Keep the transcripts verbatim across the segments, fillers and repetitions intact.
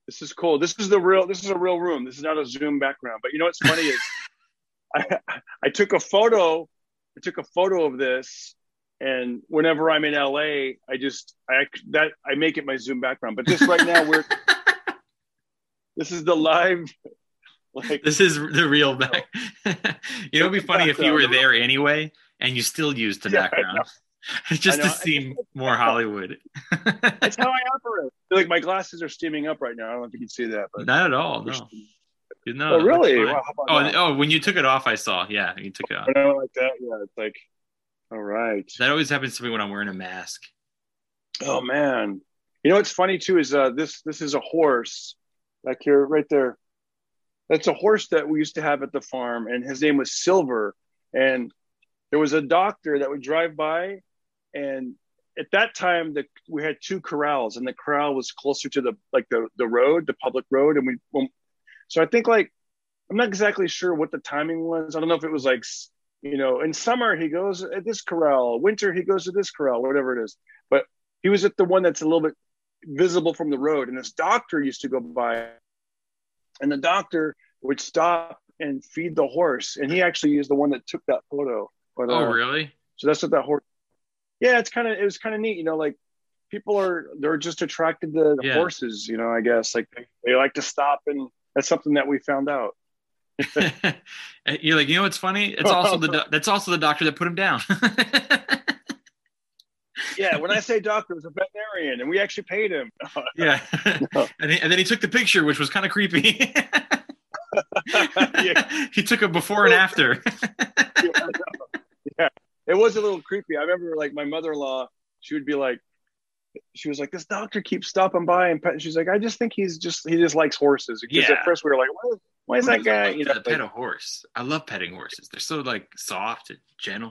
This is cool. This is the real. This is a real room. This is not a Zoom background. But you know what's funny is I, I took a photo. I took a photo of this, and whenever I'm in L A, I just I that I make it my Zoom background. But this right now, we're this is the live. Like This is the real back. You know, it'd be funny if you were background. there anyway and you still used the Yeah, I background, know. I just to know. seem more Hollywood. That's how I operate. Like my glasses are steaming up right now. I don't know if you can see that, but Not at all. we're No, steaming. no, Oh, it looks really? fine. Wow, how about Oh, that? oh, when you took it off, I saw. Yeah, you took it off. When I went like that, yeah, it's like, all right. That always happens to me when I'm wearing a mask. Oh man, you know what's funny too is uh, this. This is a horse back here, right there. That's a horse that we used to have at the farm, and his name was Silver. And there was a doctor that would drive by, and at that time, the we had two corrals, and the corral was closer to the like the the road, the public road, and we. Well, so I think like I'm not exactly sure what the timing was. I don't know if it was like you know, in summer he goes at this corral, winter he goes to this corral, whatever it is. But he was at the one that's a little bit visible from the road, and this doctor used to go by, and the doctor would stop and feed the horse, and he actually is the one that took that photo. But Oh, uh, really? so that's what that horse. Yeah, it's kind of it was kind of neat, you know, like people are they're just attracted to the Yeah. horses, you know. I guess like they, they like to stop, and that's something that we found out. You're like, you know what's funny? It's also the do- that's also the doctor that put him down. Yeah, when I say doctor, it was a veterinarian, and we actually paid him. Yeah, and, he, and then he took the picture, which was kind of creepy. Yeah. He took a before and after. Yeah, it was a little creepy. I remember like my mother-in-law, she would be like, she was like, this doctor keeps stopping by and pet. She's like, I just think he's just he just likes horses. Because Yeah. at first we were like, why, why is Who that doesn't guy? like You know, to like, pet a horse. I love petting horses. They're so like soft and gentle.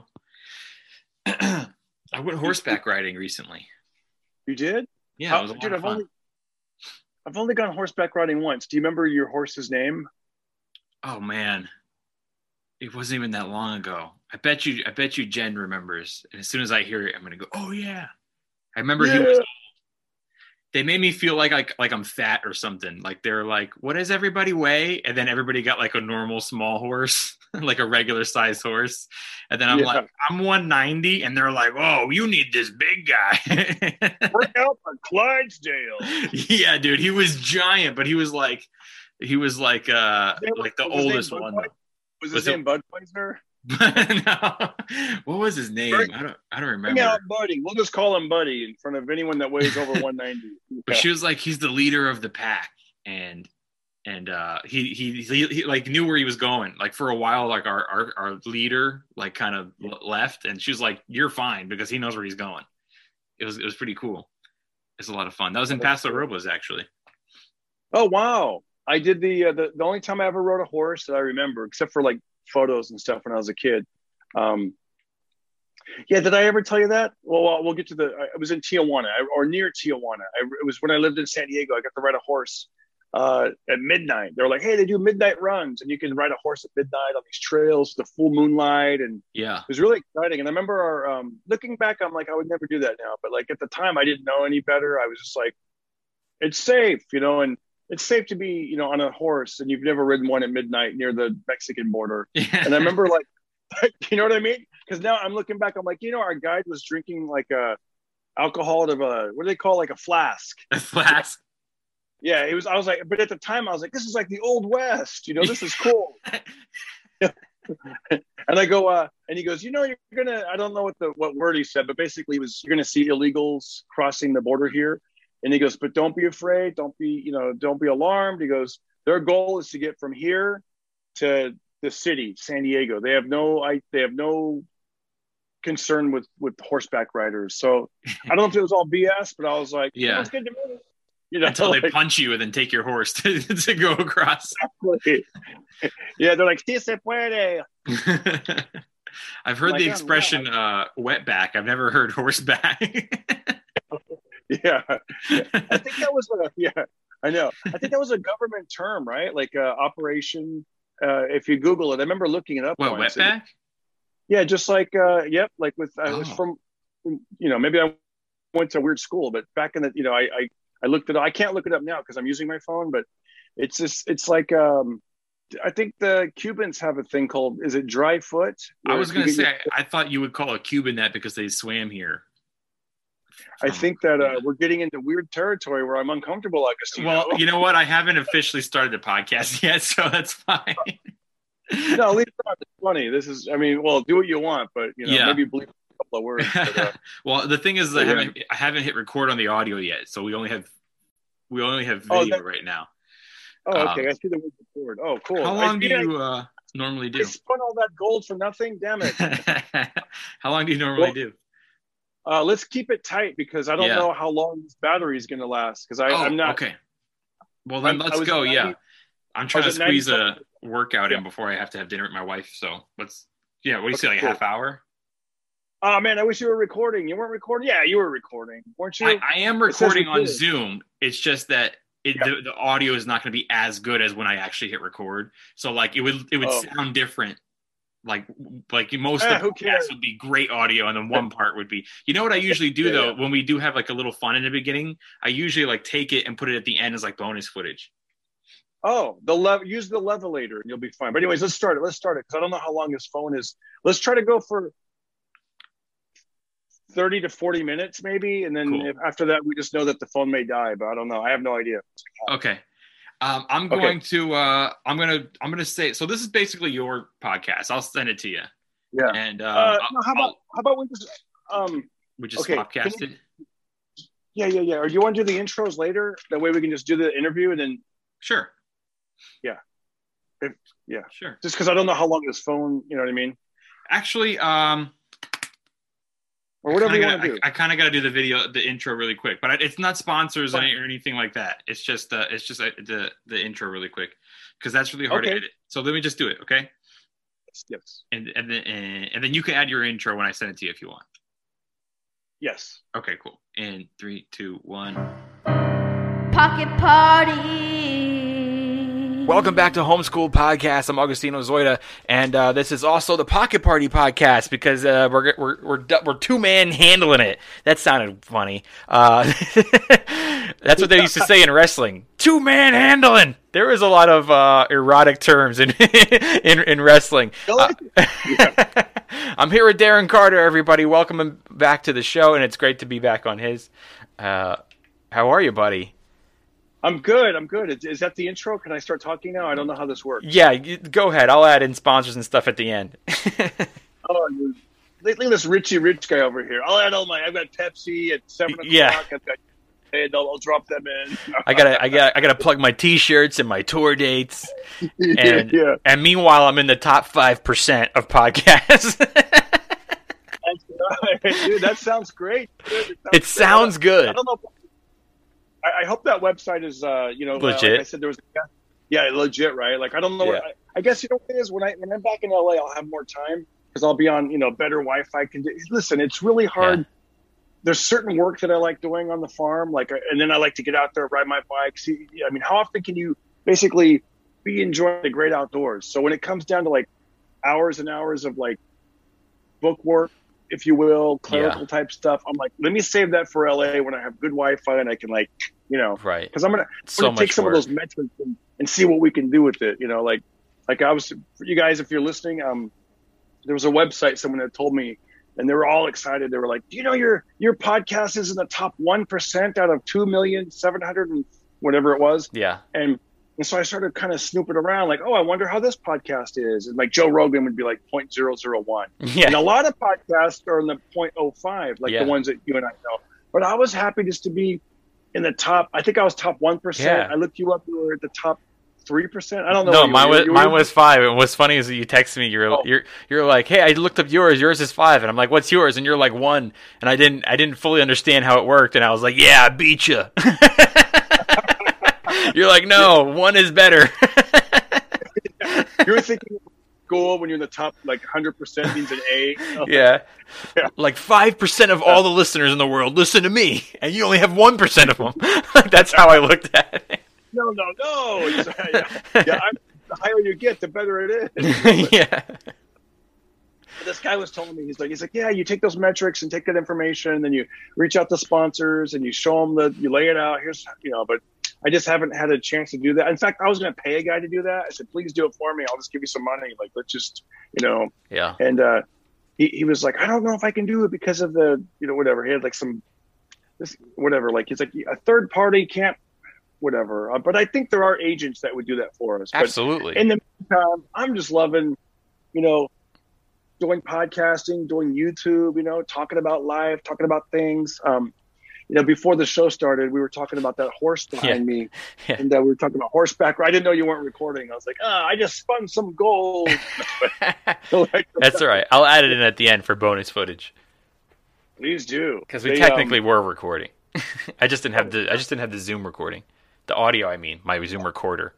I went horseback riding recently. you did? Yeah, How, it was a lot dude, of I've fun. only I've only gone horseback riding once. Do you remember your horse's name? Oh man, it wasn't even that long ago. I bet you. I bet you Jen remembers. And as soon as I hear it, I'm gonna go, "Oh yeah." I remember he was. Yeah. They made me feel like like like I'm fat or something. Like they're like, "What does everybody weigh?" And then everybody got like a normal small horse, like a regular size horse. And then I'm Yeah. like, "I'm one ninety," and they're like, "Oh, you need this big guy." Bring out the Clydesdale. Yeah, dude, he was giant, but he was like, he was like, uh, His name- like the was his name oldest one. Budweiser? Was his Was it- name Budweiser? No. What was his name? Bring- I don't. I don't Bring remember. out Buddy. We'll just call him Buddy in front of anyone that weighs over one ninety. But she was like, he's the leader of the pack, and and uh, he, he he he like knew where he was going. Like for a while, like our our, our leader like kind of left, and she was like, "You're fine," because he knows where he's going. It was it was pretty cool. It's a lot of fun. That was in Paso Robles, actually. Oh wow! I did the, uh, the the only time I ever rode a horse that I remember, except for like photos and stuff when I was a kid. Um, yeah, did I ever tell you that? Well, well we'll get to the. I was in Tijuana or near Tijuana. I, it was when I lived in San Diego. I got to ride a horse uh, at midnight. They were like, "Hey, they do midnight runs, and you can ride a horse at midnight on these trails, the full moonlight." And Yeah. it was really exciting. And I remember our um, looking back, I'm like, I would never do that now. But like at the time, I didn't know any better. I was just like, it's safe, you know, and it's safe to be, you know, on a horse, and you've never ridden one at midnight near the Mexican border. Yeah. And I remember like, you know what I mean? Because now I'm looking back, I'm like, you know, our guide was drinking like a alcohol out of a, what do they call like a flask? A flask. Yeah, it was. I was like, but at the time I was like, this is like the old West, you know, this is cool. And I go, uh, and he goes, you know, you're gonna, I don't know what the what word he said, but basically it was you're gonna see illegals crossing the border here. And he goes, but don't be afraid, don't be, you know, don't be alarmed. He goes, their goal is to get from here to the city, San Diego. They have no, I, they have no concern with with horseback riders. So I don't know if it was all B S, but I was like, Yeah. sounds good to me. You know, Until they like, punch you and then take your horse to, to go across. yeah, they're like, sí se puede. I've heard Like, the oh, expression uh, wetback. I've never heard horseback. Yeah, I think that was a yeah. I know. I think that was a government term, right? Like uh, Operation. Uh, if you Google it, I remember looking it up. What, once. wetback? Yeah, just like uh, yep, like with I was Oh. from, you know, maybe I went to a weird school, but back in the, you know, I I, I looked it up. I can't look it up now because I'm using my phone, but it's just it's like um, I think the Cubans have a thing called, is it dry foot? I was going to say, your, I, I thought you would call a Cuban that because they swam here. I think that uh, we're getting into weird territory where I'm uncomfortable, I guess. Well, know? you know what? I haven't officially started the podcast yet, so that's fine. No, leave it on. It's funny. This is, I mean, well, do what you want, but, you know, yeah. maybe bleep a couple of words. But, uh, well, the thing is, I yeah. haven't, I haven't hit record on the audio yet, so we only have, we only have video oh, that, right now. Oh, okay. Um, I see the word record. Oh, cool. How long I, do yeah, you uh, normally do? I spun all that gold for nothing? Damn it. How long do you normally well, do? Uh, let's keep it tight because I don't yeah. know how long this battery is going to last. Because oh, I'm not. Okay. Well, then I'm, let's go. ninety, yeah. I'm trying to squeeze a workout yeah. in before I have to have dinner with my wife. So let's, yeah, what do you okay, say, like cool. a half hour? Oh, man, I wish you were recording. You weren't recording? Yeah, you were recording. Weren't you? I, I am recording on Zoom. It's just that it, yeah. the, the audio is not going to be as good as when I actually hit record. So, like, it would it would oh. sound different. Like, like most eh, of the podcasts would be great audio, and then one part would be, you know what I usually do, yeah, though, yeah. when we do have, like, a little fun in the beginning, I usually, like, take it and put it at the end as, like, bonus footage. Oh, the lev- use the levelator and you'll be fine. But anyways, let's start it. Let's start it because I don't know how long this phone is. Let's try to go for thirty to forty minutes maybe. And then cool. if, after that, we just know that the phone may die, but I don't know. I have no idea. Okay. Um, I'm going okay. to, uh, I'm going to, I'm going to say, so this is basically your podcast. I'll send it to you. Yeah. And, uh, uh no, how about, how about we just, um, we just okay, podcast you, it? Yeah, yeah, yeah. Or do you want to do the intros later? That way we can just do the interview and then. Sure. Yeah. If, yeah. Sure. Just because I don't know how long this phone, you know what I mean? Actually, um, or whatever you gotta, want to do. I, I kind of got to do the video, the intro really quick, but it's not sponsors or anything like that. It's just, uh, it's just uh, the the intro really quick because that's really hard okay. to edit. So let me just do it, okay? Yes. yes. And and then and then you can add your intro when I send it to you if you want. Yes. Okay, cool. In three, two, one. Pocket Party. Welcome back to Homeschool Podcast. I'm Augustino Zoida, and uh, this is also the Pocket Party Podcast because uh, we're we're we're we're two man handling it. That sounded funny. Uh, that's what they used to say in wrestling. Two man handling. There was a lot of uh, erotic terms in in, in wrestling. Uh, yeah. I'm here with Darren Carter. Everybody, welcome him back to the show, and it's great to be back on his. Uh, how are you, buddy? I'm good. I'm good. Is, is that the intro? Can I start talking now? I don't know how this works. Yeah, you, go ahead. I'll add in sponsors and stuff at the end. oh, you, look at this Richie Rich guy over here. I'll add all my. I've got Pepsi at seven o'clock. Yeah. I've got, and I'll, I'll drop them in. I gotta, I got, I gotta plug my T-shirts and my tour dates. And yeah. and meanwhile, I'm in the top five percent of podcasts. Dude, that sounds great. Dude, it sounds, it sounds good. I don't know. I hope that website is, uh, you know, legit. Like I said, there was, yeah, legit, right? Like, I don't know. Yeah. What, I, I guess you know what it is when I when I'm back in L A, I'll have more time because I'll be on, you know, better Wi-Fi conditions. Listen, it's really hard. Yeah. There's certain work that I like doing on the farm, like, and then I like to get out there, ride my bike. See, I mean, how often can you basically be enjoying the great outdoors? So when it comes down to like hours and hours of like book work, if you will, clerical yeah. type stuff, I'm like, let me save that for L A when I have good Wi-Fi and I can like, you know, right? Because I'm gonna, I'm so gonna take some work. of those metrics and, and see what we can do with it. You know, like, like I was for you guys, if you're listening, um, there was a website someone had told me, and they were all excited. They were like, "Do you know your your podcast is in the top one percent out of two million seven hundred and whatever it was?" Yeah, and. And so I started kind of snooping around, like, oh, I wonder how this podcast is. And like Joe Rogan would be like zero point zero zero one. Yeah. And a lot of podcasts are in the zero point zero five, like yeah. the ones that you and I know. But I was happy just to be in the top. I think I was top one percent. Yeah. I looked you up. You were at the top three percent. I don't know. No, you mine were. was You were, mine was five. And what's funny is that you texted me. You're oh. you're you're like, hey, I looked up yours. Yours is five, and I'm like, what's yours? And you're like one. And I didn't I didn't fully understand how it worked. And I was like, yeah, I beat you. You're like, no, one is better. You were thinking goal when you're in the top like one hundred percent means an A. Yeah. yeah. Like five percent of all the listeners in the world listen to me, and you only have one percent of them. That's how I looked at it. No, no, no. It's, uh, yeah, yeah I'm, the higher you get, the better it is. Yeah. this guy was telling me, he's like, he's like, yeah, you take those metrics and take that information, and then you reach out to sponsors and you show them that you lay it out. Here's, you know, but I just haven't had a chance to do that. In fact, I was going to pay a guy to do that. I said, please do it for me. I'll just give you some money. Like, let's just, you know, yeah. And uh, he, he was like, I don't know if I can do it because of the, you know, whatever. He had like some, this, whatever, like he's like a third party can't, whatever. Uh, but I think there are agents that would do that for us. Absolutely. But in the meantime, I'm just loving, you know, doing podcasting, doing YouTube, you know, talking about life, talking about things. Um, you know, before the show started, we were talking about that horse behind yeah. me, yeah. and uh, we were talking about horseback. I didn't know you weren't recording. I was like, ah, I just spun some gold. That's all right. I'll add it in at the end for bonus footage. Please do, because we they, technically um, were recording. I just didn't have the I just didn't have the Zoom recording, the audio. I mean, my Zoom recorder.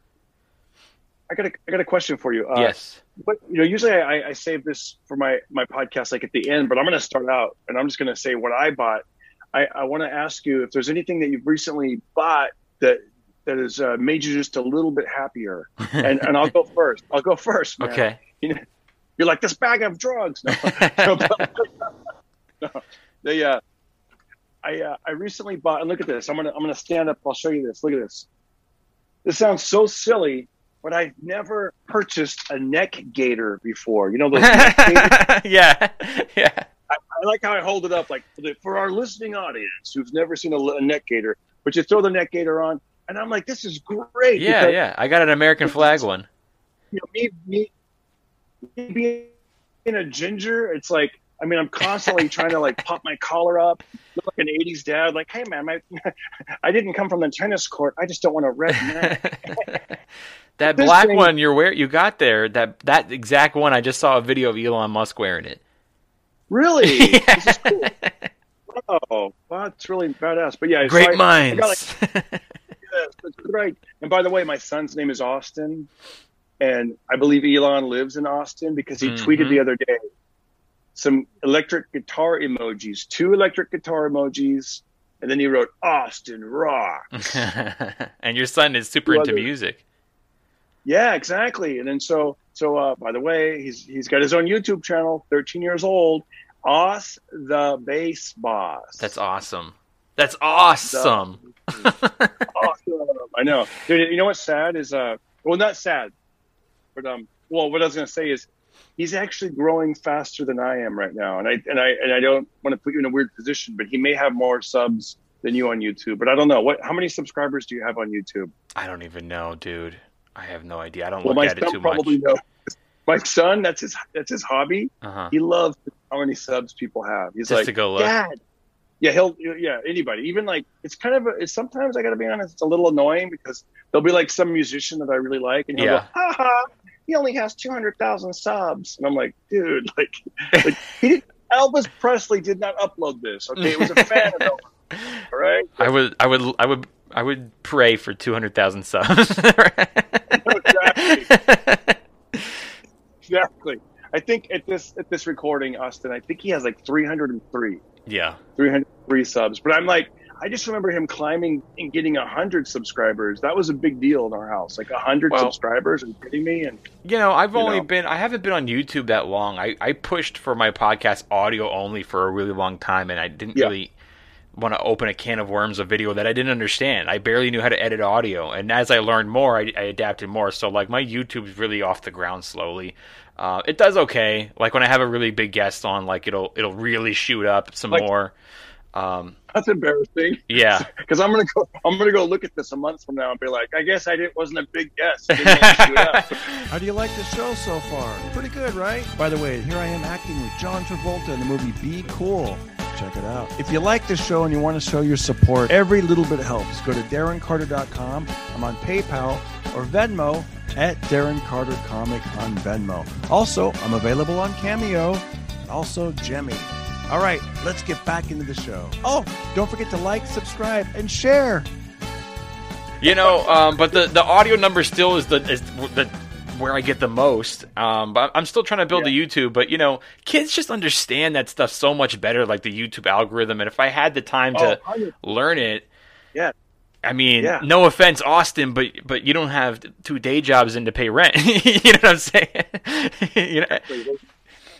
I got a I got a question for you. Uh, yes. But you know, usually I, I save this for my my podcast like at the end, but I'm going to start out and I'm just going to say what I bought. I, I want to ask you if there's anything that you've recently bought that that has uh, made you just a little bit happier. And and I'll go first. I'll go first, man. Okay. You know, you're like this bag of drugs. No, no, but, no. They, uh, I uh, I recently bought, and look at this. I'm gonna I'm gonna stand up. I'll show you this. Look at this. This sounds so silly, but I've never purchased a neck gaiter before. You know those neck gaiters? yeah, yeah. I, I like how I hold it up, like for, the, for our listening audience who's never seen a, a neck gaiter. But you throw the neck gaiter on, and I'm like, this is great. Yeah, yeah. I got an American flag one. You know, me, me, me being a ginger, it's like, I mean, I'm constantly trying to like pop my collar up, look like an eighties dad. Like, hey man, my, I didn't come from the tennis court. I just don't want a red neck. That This black thing- one you're wear you got there, that that exact one. I just saw a video of Elon Musk wearing it. Really? Yeah. This is cool. Oh, well, that's really badass. But yeah, Great so I- I minds. got, like, yes, that's right. And by the way, my son's name is Austin, and I believe Elon lives in Austin because he Mhm. tweeted the other day some electric guitar emojis, two electric guitar emojis, and then he wrote Austin rocks. And your son is super Two into other- music. Yeah, exactly. And then so so uh, by the way, he's he's got his own YouTube channel, thirteen years old, Os the Bass Boss. That's awesome. That's awesome. Awesome. I know. Dude, you know what's sad is uh well not sad, but um well what I was gonna say is he's actually growing faster than I am right now. And I and I and I don't want to put you in a weird position, but he may have more subs than you on YouTube. But I don't know. What how many subscribers do you have on YouTube? I don't even know, dude. I have no idea. I don't Well, look my at it son too probably much. knows. My son, that's his that's his hobby. Uh-huh. He loves how many subs people have. He's Just like, to go look. Dad. Yeah, he'll yeah, anybody. Even like it's kind of a, it's sometimes I gotta be honest, it's a little annoying because there'll be like some musician that I really like and he'll Yeah. go, ha ha, he only has two hundred thousand subs. And I'm like, dude, like, like he did, Elvis Presley did not upload this. Okay, it was a fan of Elvis. All right? I would, I would, I would, I would pray for two hundred thousand subs. Exactly. Exactly. I think at this at this recording, Austin, I think he has like three hundred three. Yeah. three hundred three subs. But I'm like, I just remember him climbing and getting one hundred subscribers. That was a big deal in our house. Like one hundred Well- subscribers. Are you kidding me? And You know, I've You only know. been, I haven't been on YouTube that long. I, I pushed for my podcast audio only for a really long time, and I didn't Yeah. really want to open a can of worms of video that I didn't understand. I barely knew how to edit audio, and as I learned more, I, I adapted more. So, like, my YouTube's really off the ground slowly. Uh, it does okay. Like, when I have a really big guest on, like, it'll it'll really shoot up some Like- more. Um, that's embarrassing. yeah. Because I'm gonna go I'm gonna go look at this a month from now and be like, I guess I didn't wasn't a big guest. Didn't have to shoot up. How do you like the show so far? Pretty good, right? By the way, here I am acting with John Travolta in the movie Be Cool. Check it out. If you like the show and you want to show your support, every little bit helps. Go to Darren Carter dot com. I'm on PayPal or Venmo at Darren Carter Comic on Venmo. Also, I'm available on Cameo and also Jemmy. All right, let's get back into the show. Oh, don't forget to like, subscribe, and share. You know, um, but the, the audio number still is the is the where I get the most. Um, but I'm still trying to build Yeah. the YouTube. But you know, kids just understand that stuff so much better, like the YouTube algorithm. And if I had the time to Oh, one hundred learn it, Yeah. I mean, Yeah. no offense, Austin, but but you don't have two day jobs in to pay rent. You know what I'm saying? You know, Yeah.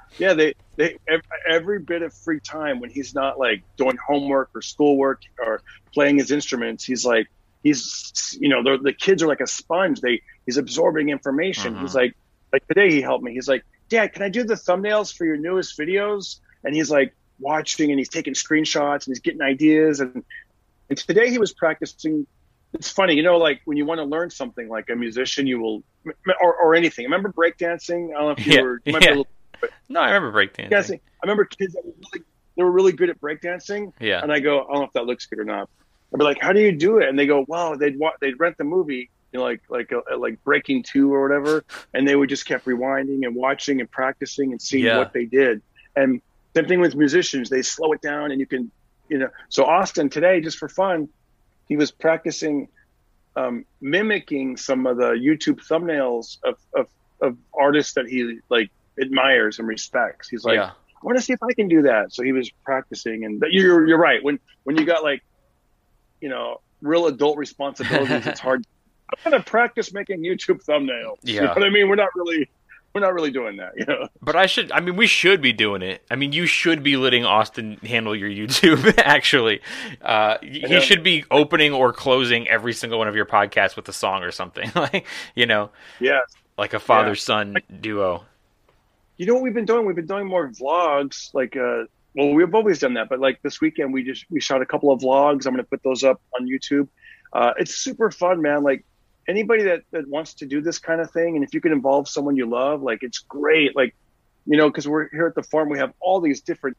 Yeah, they they ev- every bit of free time when he's not like doing homework or schoolwork or playing his instruments, he's like he's you know the the kids are like a sponge. They he's absorbing information. Mhm. He's like like today he helped me. He's like, Dad, can I do the thumbnails for your newest videos? And he's like watching and he's taking screenshots and he's getting ideas. And and today he was practicing. It's funny, you know, like when you want to learn something, like a musician, you will or or anything. Remember breakdancing? I don't know if you Yeah, were. You might be yeah. a little, No, I remember breakdancing. dancing. I remember kids that were really, they were really good at breakdancing. Yeah. And I go, I don't know if that looks good or not. I'd be like, how do you do it? And they go, wow, they'd wa- they'd rent the movie, you know, like like uh, like Breaking Two or whatever, and they would just kept rewinding and watching and practicing and seeing Yeah. what they did. And same thing with musicians, they slow it down and you can, you know. So Austin today, just for fun, he was practicing um, mimicking some of the YouTube thumbnails of, of of artists that he like admires and respects. He's like, Yeah. I want to see if I can do that. So he was practicing, and but you're you're right. When when you got like, you know, real adult responsibilities, it's hard. I'm gonna practice making YouTube thumbnails. You Yeah. know what I mean? We're not really we're not really doing that. You know? But I should. I mean, we should be doing it. I mean, you should be letting Austin handle your YouTube. Actually, uh, he Yeah. should be opening or closing every single one of your podcasts with a song or something. Like, you know, Yes. like a father son duo. You know what we've been doing? We've been doing more vlogs. Like, uh, well, we've always done that, but like this weekend, we just we shot a couple of vlogs. I'm going to put those up on YouTube. Uh, it's super fun, man. Like anybody that, that wants to do this kind of thing, and if you can involve someone you love, like it's great. Like, you know, because we're here at the farm, we have all these different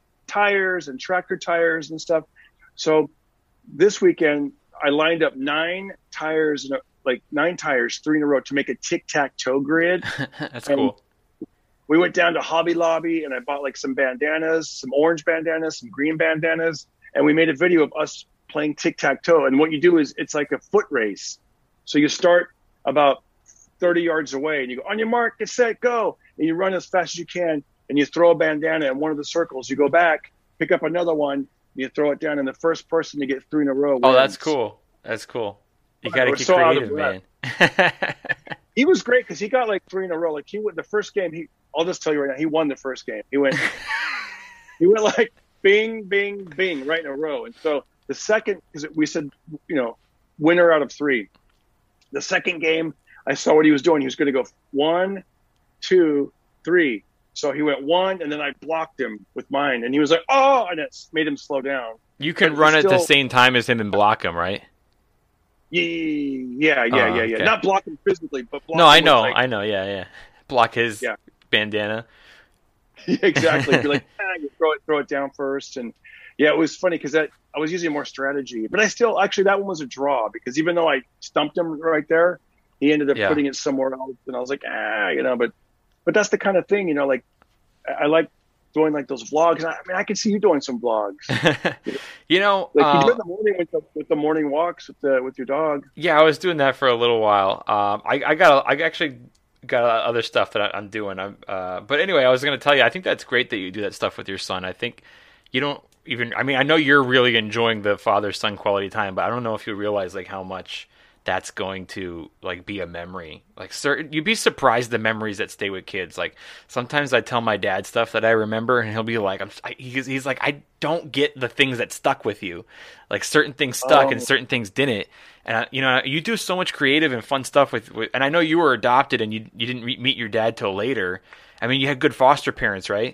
tires and tractor tires and stuff. So this weekend, I lined up nine tires, in a, like nine tires, three in a row, to make a tic tac toe grid. That's And cool. we went down to Hobby Lobby and I bought like some bandanas, some orange bandanas, some green bandanas, and we made a video of us playing tic tac toe. And what you do is it's like a foot race. So you start about thirty yards away and you go, on your mark, get set, go. And you run as fast as you can and you throw a bandana in one of the circles. You go back, pick up another one, you throw it down, and the first person to get three in a row wins. Oh, that's cool. That's cool. You got to We're get so out of creative, man. He was great because he got like three in a row. Like he went the first game. He, I'll just tell you right now, he won the first game. He went, he went like bing, bing, bing, right in a row. And so the second, because we said, you know, winner out of three. The second game, I saw what he was doing. He was going to go one, two, three. So he went one, and then I blocked him with mine, and he was like, oh, and it made him slow down. You can But run at the still- same time as him and block him, right? Yeah, yeah, yeah, Oh, yeah, yeah. okay. Not block him physically, but block No, him I with, know, like- I know, yeah, yeah. Block his Yeah. bandana. Yeah, exactly. Be like, ah, you throw it, throw it down first, and yeah, it was funny because that I was using more strategy, but I still actually that one was a draw because even though I stumped him right there, he ended up Yeah. putting it somewhere else, and I was like, ah, you know, but but that's the kind of thing, you know, like I, I like doing like those vlogs. I, I mean, I can see you doing some vlogs, You know, like you uh, do in the morning with the with the morning walks with the with your dog. yeah, I was doing that for a little while. Um, I, I got, a, I actually got other stuff that I, I'm doing. I'm, uh, but anyway, I was going to tell you, I think that's great that you do that stuff with your son. I think you don't even. I mean, I know you're really enjoying the father-son quality time, but I don't know if you realize like how much that's going to like be a memory. Like certain, you'd be surprised the memories that stay with kids. Like sometimes I tell my dad stuff that I remember, and he'll be like, "I'm," I, he's, he's like, "I don't get the things that stuck with you. Like certain things stuck Oh. and certain things didn't." And I, you know, you do so much creative and fun stuff with, with. And I know you were adopted, and you you didn't re- meet your dad till later. I mean, you had good foster parents, right?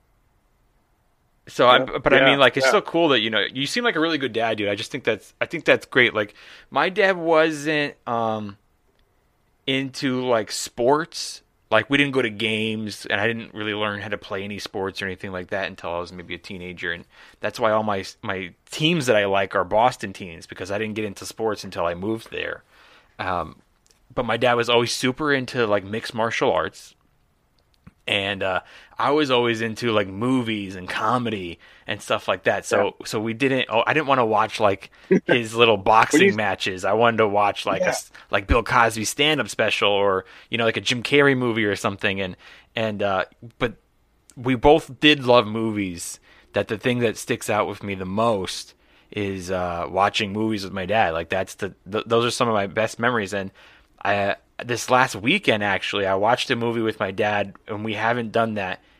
So, Yeah. I, but I Yeah, mean, like, it's yeah. so cool that you know you seem like a really good dad, dude. I just think that's I think that's great. Like, my dad wasn't um into like sports. Like, we didn't go to games, and I didn't really learn how to play any sports or anything like that until I was maybe a teenager. And that's why all my my teams that I like are Boston teams, because I didn't get into sports until I moved there. Um, but my dad was always super into like mixed martial arts. And uh, I was always into like movies and comedy and stuff like that. So so we didn't. Oh, I didn't want to watch like his little boxing you- matches. I wanted to watch like a Yeah. s like Bill Cosby stand up special, or you know, like a Jim Carrey movie or something. And and uh, but we both did love movies. That the thing that sticks out with me the most is uh, watching movies with my dad. Like that's the th- those are some of my best memories. And I this last weekend actually I watched a movie with my dad, and we haven't done that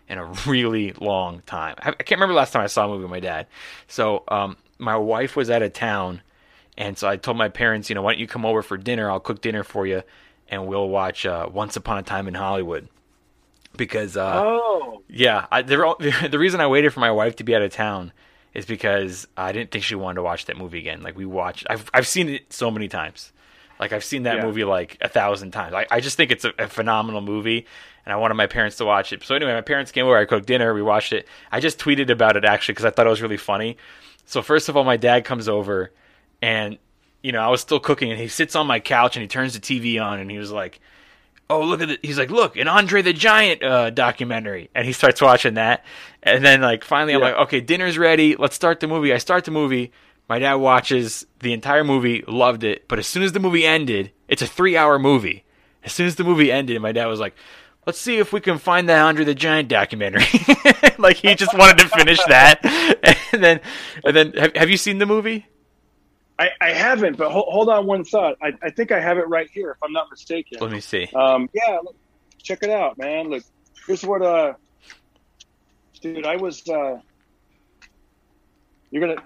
in a really long time. I, I can't remember the last time I saw a movie with my dad. So um, my wife was out of town, and so I told my parents, you know, why don't you come over for dinner? I'll cook dinner for you, and we'll watch uh, Once Upon a Time in Hollywood. Because, uh, Oh, yeah, I, the, the reason I waited for my wife to be out of town is because I didn't think she wanted to watch that movie again. Like, we watched, I've I've seen it so many times. Like, I've seen that Yeah. movie like a thousand times. I, I just think it's a, a phenomenal movie, and I wanted my parents to watch it. So anyway, my parents came over, I cooked dinner, we watched it. I just tweeted about it, actually, because I thought it was really funny. So first of all, my dad comes over, and, you know, I was still cooking, and he sits on my couch, and he turns the T V on, and he was like, oh, look at it. He's like, look, an Andre the Giant uh, documentary. And he starts watching that. And then, like, finally, I'm Yeah. like, okay, dinner's ready. Let's start the movie. I start the movie. My dad watches the entire movie, loved it. But as soon as the movie ended, it's a three-hour movie. As soon as the movie ended, my dad was like, let's see if we can find that Andre the Giant documentary. Like, he just wanted to finish that. And then, and then have, have you seen the movie? I, I haven't, but hold, hold on one thought. I, I think I have it right here, if I'm not mistaken. Let me see. Um, yeah, look, check it out, man. Look, here's what, uh, dude, I was, uh, you're gonna,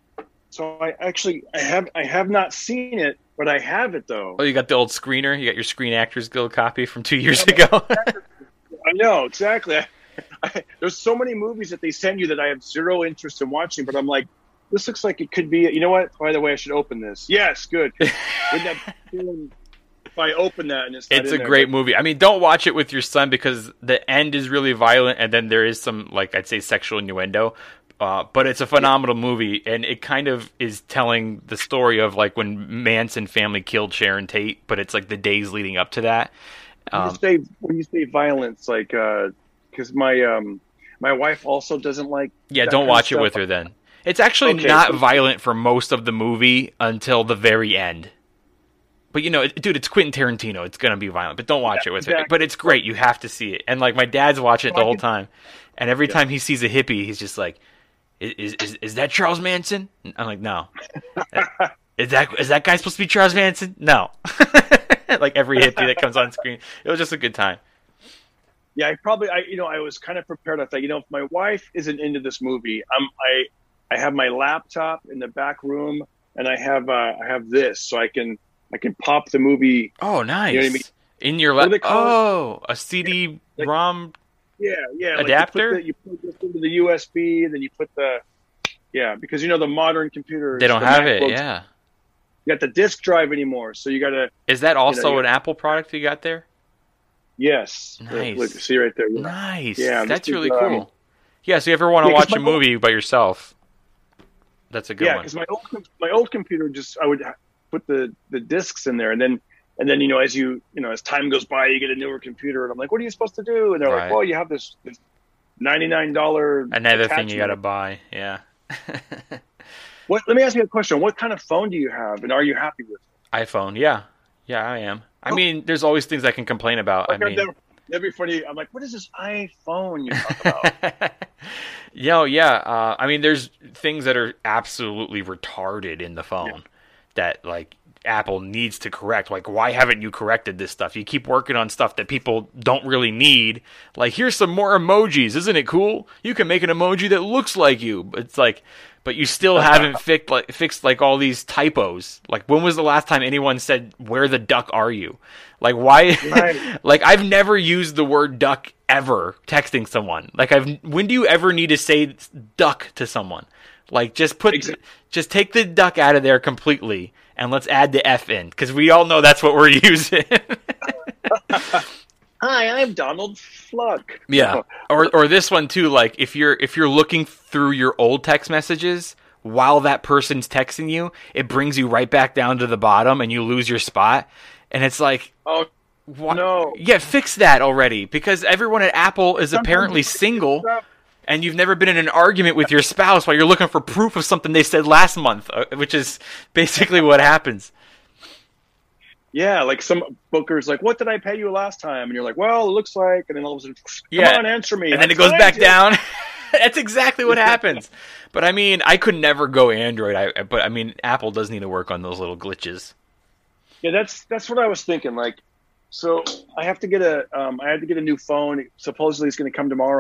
so I actually, I have, I have not seen it, but I have it though. Oh, you got the old screener? You got your Screen Actors Guild copy from two years ago? I know, exactly. I, I, there's so many movies that they send you that I have zero interest in watching, but I'm like, this looks like it could be, you know what? By the way, I should open this. Yes, good. Wouldn't that be cool if I open that and it's not It's in a there? great movie. I mean, don't watch it with your son because the end is really violent, and then there is some, like, I'd say sexual innuendo. Uh, but it's a phenomenal movie, and it kind of is telling the story of, like, when Manson family killed Sharon Tate, but it's, like, the days leading up to that. When Um, you say when you say violence, like, because my um my wife also doesn't like. yeah, that don't kind of watch it stuff. with her then. It's actually Okay, not so- violent for most of the movie until the very end. But, you know, it, dude, it's Quentin Tarantino. It's going to be violent. But don't watch Yeah, it with exactly. her. But it's great. You have to see it. And, like, my dad's watching it the Well, I whole can- time. And every Yeah. time he sees a hippie, he's just like, is is, is that Charles Manson? I'm like, no. Is that is that guy supposed to be Charles Manson? No. Like, every hippie that comes on screen. It was just a good time. Yeah, I probably, I you know, I was kind of prepared. I thought, you know, if my wife isn't into this movie, I'm I I have my laptop in the back room, and I have uh, I have this, so I can I can pop the movie. Oh, nice. You know what I mean? In your What do lap. they call Oh, a C D Like- ROM. Yeah, yeah. Adapter? Like you, put the, you plug this into the U S B, and then you put the yeah, because you know the modern computers. They don't the have it. MacBooks, Yeah. You got the disk drive anymore, so you got to Is that also you- an Apple product you got there? yes. Nice. Look, see right there. Yeah. Nice. Yeah, this That's is, really um, cool. Yeah, so you ever want to yeah, 'cause watch a my old- movie by yourself, that's a good Yeah, one. because my old com- my old computer just I would ha- put the the discs in there, and then and then you know as you you know as time goes by, you get a newer computer, and I'm like, what are you supposed to do? And they're Right. like, well, you have this, this ninety-nine dollar Another thing you got to buy. Yeah. What? Let me ask you a question. What kind of phone do you have, and are you happy with it? iPhone. Yeah. Yeah, I am. I Oh. mean, there's always things I can complain about. Like, I I've mean, never- that'd be funny. I'm like, what is this iPhone you talk about? Yo, yeah. Uh, I mean, there's things that are absolutely retarded in the phone that, like, Apple needs to correct. Like, why haven't you corrected this stuff? You keep working on stuff that people don't really need. Like, here's some more emojis. Isn't it cool? You can make an emoji that looks like you. But it's like, but you still haven't fixed like fixed like all these typos. Like, when was the last time anyone said, "Where the duck are you?" Like, why? Right. Like, I've never used the word duck ever texting someone. Like, I've when do you ever need to say duck to someone? Like, just put Exactly. just take the duck out of there completely and let's add the F in, because we all know that's what we're using. Hi, I'm Donald Fluck. Yeah. Or or this one too, like, if you're if you're looking through your old text messages while that person's texting you, it brings you right back down to the bottom and you lose your spot. And it's like, Oh what? no. Yeah, fix that already, because everyone at Apple is Sometimes apparently you- single and you've never been in an argument with your spouse while you're looking for proof of something they said last month, uh, which is basically what happens. Yeah, like some booker's like, what did I pay you last time? And you're like, well, it looks like, and then all of a sudden, come Yeah. on, answer me. And then I'm it goes trying back to. down. That's exactly what happens. But I mean, I could never go Android. I, but I mean, Apple does need to work on those little glitches. Yeah, that's that's what I was thinking. Like, so I have to get a, um, I had to get a new phone. Supposedly it's going to come tomorrow.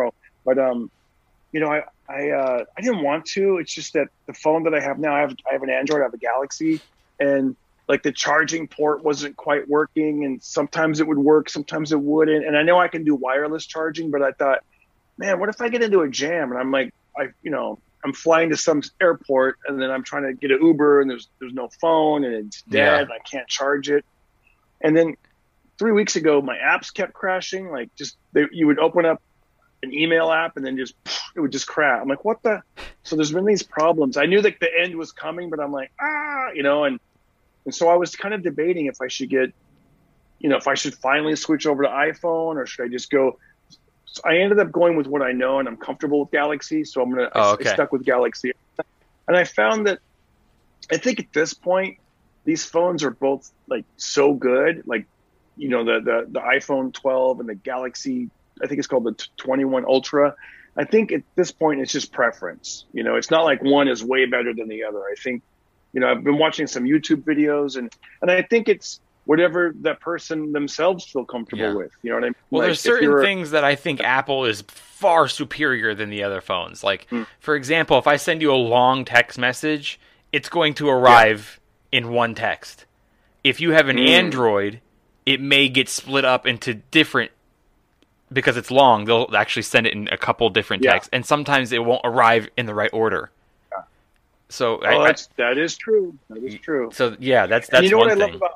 But um, you know, I I uh, I didn't want to. It's just that the phone that I have now, I have I have an Android, I have a Galaxy, and like the charging port wasn't quite working, and sometimes it would work, sometimes it wouldn't. And I know I can do wireless charging, but I thought, man, what if I get into a jam and I'm like, I you know, I'm flying to some airport and then I'm trying to get an Uber and there's there's no phone and it's dead, Yeah. and I can't charge it. And then three weeks ago, my apps kept crashing. Like just they, you would open up an email app and then just it would just crash. I'm like, what the? So there's been these problems. I knew that the end was coming, but I'm like, ah, you know, and and so I was kind of debating if I should get, you know, if I should finally switch over to iPhone or should I just go. So I ended up going with what I know, and I'm comfortable with Galaxy, so I'm gonna. Oh, I, okay. I stuck with Galaxy, and I found that I think at this point these phones are both like so good, like you know the the the iPhone twelve and the Galaxy. I think it's called the twenty-one Ultra. I think at this point it's just preference. You know, it's not like one is way better than the other. I think, you know, I've been watching some YouTube videos, and and I think it's whatever that person themselves feel comfortable Yeah. with. You know what I mean? Well, Like, there's if certain you're- things that I think Apple is far superior than the other phones. Like, Mm. for example, if I send you a long text message, it's going to arrive in one text. If you have an Mm. Android, it may get split up into different, because it's long, they'll actually send it in a couple different Yeah. texts, and sometimes it won't arrive in the right order. Yeah. So, Oh, I, I, that's, that is true. That is true. so yeah, that's And that's you know one what I thing. love about?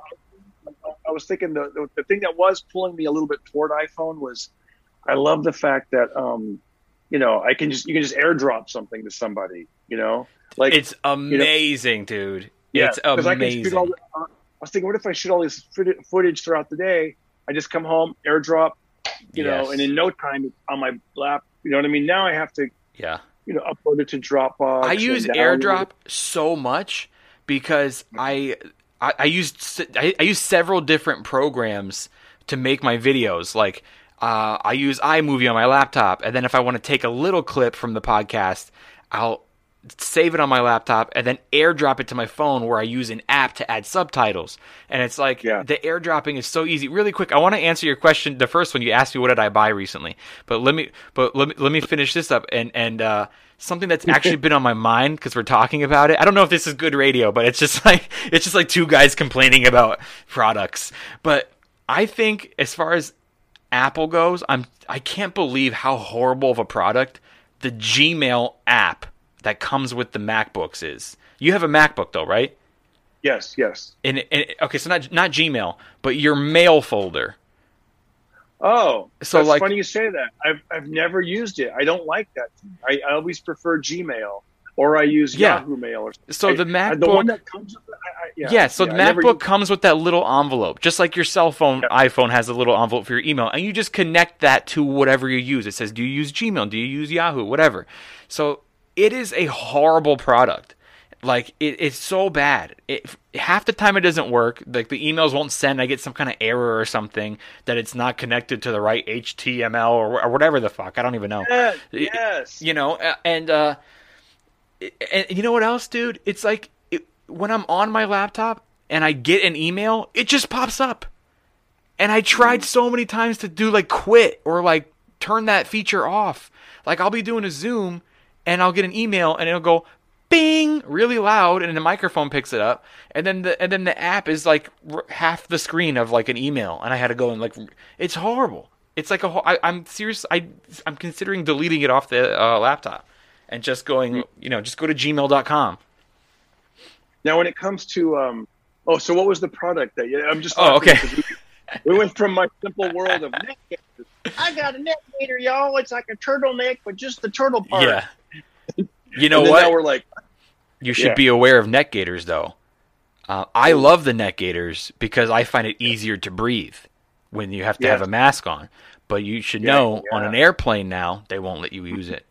I was thinking the, the the thing that was pulling me a little bit toward iPhone was, I love the fact that um, you know, I can just you can just airdrop something to somebody. You know, like It's amazing, dude. yeah, It's 'cause I can shoot all amazing. the, uh, I was thinking, what if I shoot all this footage footage throughout the day? I just come home, airdrop, you know, Yes. and in no time it's on my lap. You know what I mean? Now I have to, Yeah. you know, upload it to Dropbox. I and use download AirDrop it. so much because I I, I used se- I, I use several different programs to make my videos. Like uh, I use iMovie on my laptop, and then if I want to take a little clip from the podcast, I'll save it on my laptop and then airdrop it to my phone, where I use an app to add subtitles. And it's like Yeah. the airdropping is so easy. Really quick, I want to answer your question. The first one you asked me, what did I buy recently? But let me but let me let me finish this up. And and uh, something that's actually been on my mind because we're talking about it. I don't know if this is good radio, but it's just like it's just like two guys complaining about products. But I think as far as Apple goes, I'm I can't believe how horrible of a product the Gmail app that comes with the MacBooks is. You have a MacBook though, right? Yes, yes. And, and okay, so not not Gmail, but your mail folder. Oh, So, that's like- funny you say that. I've I've never used it. I don't like that. I, I always prefer Gmail, or I use Yeah. Yahoo Mail. Or something. So I- the I- the one MacBook- that comes with it, I, I, yeah, Yeah, so yeah, the I never MacBook use- comes with that little envelope, just like your cell phone Yeah. iPhone has a little envelope for your email, and you just connect that to whatever you use. It says, do you use Gmail? Do you use Yahoo? Whatever. So it is a horrible product. Like, it, it's so bad. It, half the time it doesn't work. Like, the emails won't send. I get some kind of error or something that it's not connected to the right H T M L or, or whatever the fuck. I don't even know. Yes, It- yes. You know, uh, and uh, and you know what else, dude? It's like it, when I'm on my laptop and I get an email, it just pops up. And I tried so many times to do like quit or like turn that feature off. Like I'll be doing a Zoom and I'll get an email and it'll go bing really loud and the microphone picks it up, and then the and then the app is like r- half the screen of like an email, and I had to go and like it's horrible. It's like a whole, I, I'm serious. I I'm considering deleting it off the uh, laptop and just going, you know, just go to gmail dot com. Now, when it comes to um, oh, so what was the product that? Yeah, I'm just. Oh, laughing okay. because We, we went from my simple world of neck gaiters. I got a neck gaiter, y'all. It's like a turtleneck, but just the turtle part. Yeah. You know and then what? Now we're like, You should Yeah. be aware of neck gaiters, though. Uh, I love the neck gaiters because I find it easier to breathe when you have to have Yes. a mask on. But you should Yeah, know on yeah. an airplane now, they won't let you use it.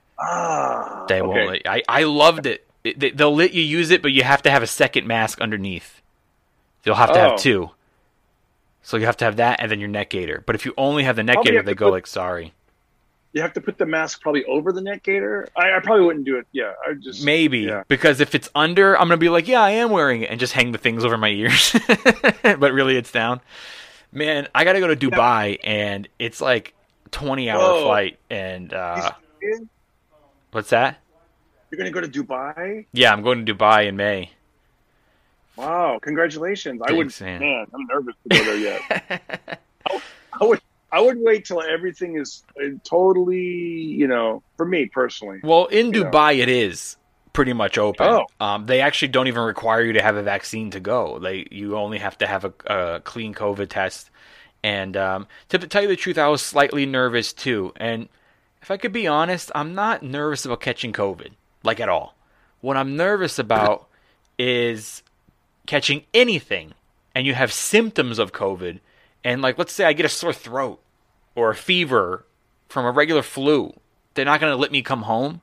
ah, They okay. won't. Let, I I loved it. It- they- They'll let you use it, but you have to have a second mask underneath. You'll have to Oh. have two. So you have to have that and then your neck gaiter. But if you only have the neck Probably gaiter, have they to go put- like, sorry. You have to put the mask probably over the neck gaiter. I, I probably wouldn't do it. Yeah, I just Maybe. Yeah. Because if it's under, I'm going to be like, yeah, I am wearing it, and just hang the things over my ears. But really, it's down. Man, I got to go to Dubai, and it's like twenty hour Whoa. flight. And uh, You're what's that? going to go to Dubai? Yeah, I'm going to Dubai in May. Wow, congratulations. I Thanks, would, man. man, I'm nervous to go there yet. I, I would I would wait till everything is uh, totally, you know, for me personally. Well, in You know. Dubai, it is pretty much open. Oh. Um, they actually don't even require you to have a vaccine to go. They you only have to have a, a clean COVID test. And um, to tell you the truth, I was slightly nervous too. And if I could be honest, I'm not nervous about catching COVID, like at all. What I'm nervous about is catching anything, and you have symptoms of COVID, and like let's say I get a sore throat or a fever from a regular flu. They're not going to let me come home.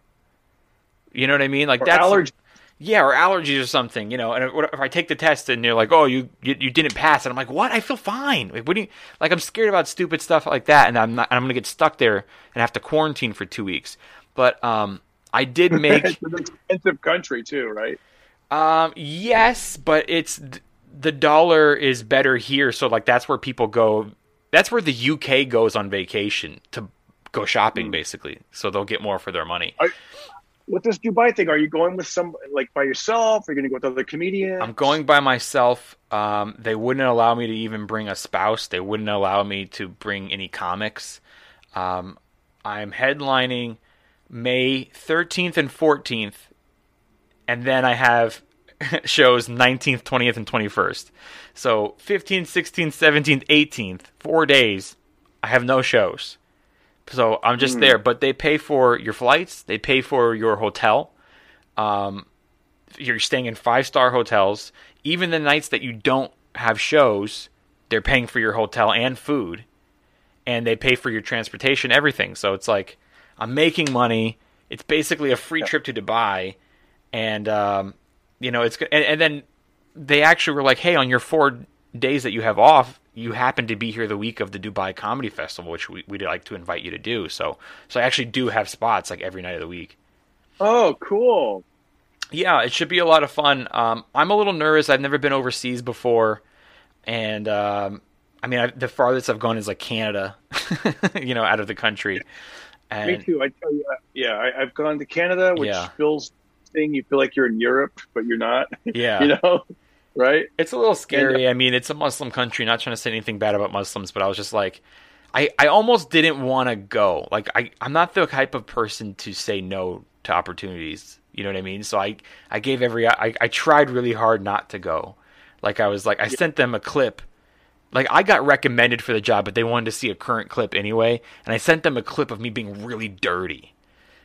You know what I mean? Like Or that's allergy. yeah, or allergies or something, you know. And if I take the test and they're like, "Oh, you you, you didn't pass," and I'm like, "What? I feel fine." Like, what do you like? I'm scared about stupid stuff like that, and I'm not. And I'm gonna get stuck there and have to quarantine for two weeks. But um, I did make It's an expensive country too, right? um, yes, but it's the dollar is better here, so like that's where people go. That's where the U K goes on vacation to go shopping, basically. So they'll get more for their money. Are, with this Dubai thing, are you going with some, like by yourself? Are you going to go with other comedians? I'm going by myself. Um, they wouldn't allow me to even bring a spouse. They wouldn't allow me to bring any comics. Um, I'm headlining May thirteenth and fourteenth, and then I have shows nineteenth, twentieth, and twenty-first. So fifteenth, sixteenth, seventeenth, eighteenth, four days, I have no shows. So I'm just Mm. there, but they pay for your flights. They pay for your hotel. Um, you're staying in five-star hotels. Even the nights that you don't have shows, they're paying for your hotel and food. And they pay for your transportation, everything. So it's like, I'm making money. It's basically a free trip to Dubai. And, um, you know, it's and, and then they actually were like, hey, on your four days that you have off, you happen to be here the week of the Dubai Comedy Festival, which we, we'd like to invite you to do. So, so I actually do have spots like every night of the week. Oh, cool. Yeah, it should be a lot of fun. Um, I'm a little nervous. I've never been overseas before. And, um, I mean, I, the farthest I've gone is like Canada, you know, out of the country. And, Me too. I tell you, uh, yeah, I, I've gone to Canada, which Yeah. feels thing. You feel like you're in Europe, but you're not. Yeah. You know, right? It's a little scary. I mean, it's a Muslim country. Not trying to say anything bad about Muslims, but I was just like, I, I almost didn't want to go. Like, I, I'm not the type of person to say no to opportunities. You know what I mean? So I, I gave every, I, I tried really hard not to go. Like, I was like, I sent them a clip. Like, I got recommended for the job, but they wanted to see a current clip anyway. And I sent them a clip of me being really dirty.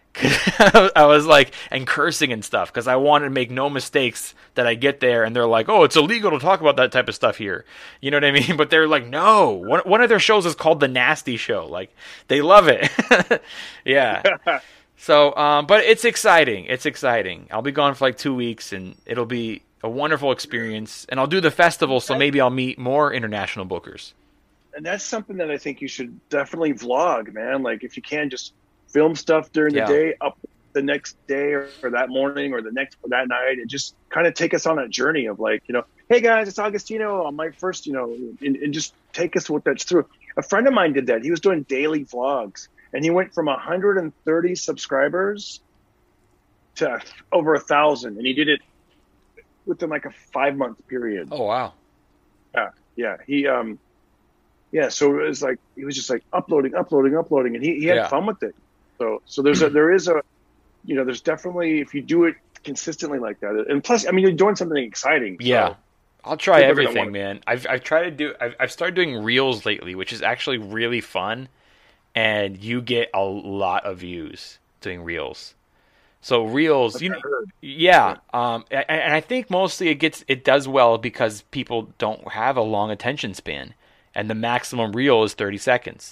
I was like, and cursing and stuff, because I wanted to make no mistakes that I get there, and they're like, oh, it's illegal to talk about that type of stuff here. You know what I mean? But they're like, no. One, one of their shows is called The Nasty Show. Like, they love it. Yeah. So, um, but it's exciting. It's exciting. I'll be gone for like two weeks, and it'll be a wonderful experience. And I'll do the festival, so maybe I'll meet more international bookers. And that's something that I think you should definitely vlog, man. Like, if you can, just film stuff during the Yeah. day, up the next day or, or that morning or the next or that night, and just kind of take us on a journey of like, you know, hey guys, it's Augustino on my first, you know, and, and just take us what that's through. A friend of mine did that. He was doing daily vlogs, and he went from one hundred thirty subscribers to over a thousand, and he did it within like a five month period. Oh, wow. Yeah, yeah. He um, yeah. So it was like he was just like uploading, uploading, uploading, and he, he had Yeah. fun with it. So so there's a there is a, you know, there's definitely, if you do it consistently like that, and plus, I mean, you're doing something exciting. So. Yeah. I'll try People are gonna everything, want- man. I've I've tried to do. I've I've started doing reels lately, which is actually really fun, and you get a lot of views doing reels. So reels, That's you what I heard. yeah, um, and, and I think mostly it gets it does well because people don't have a long attention span, and the maximum reel is thirty seconds.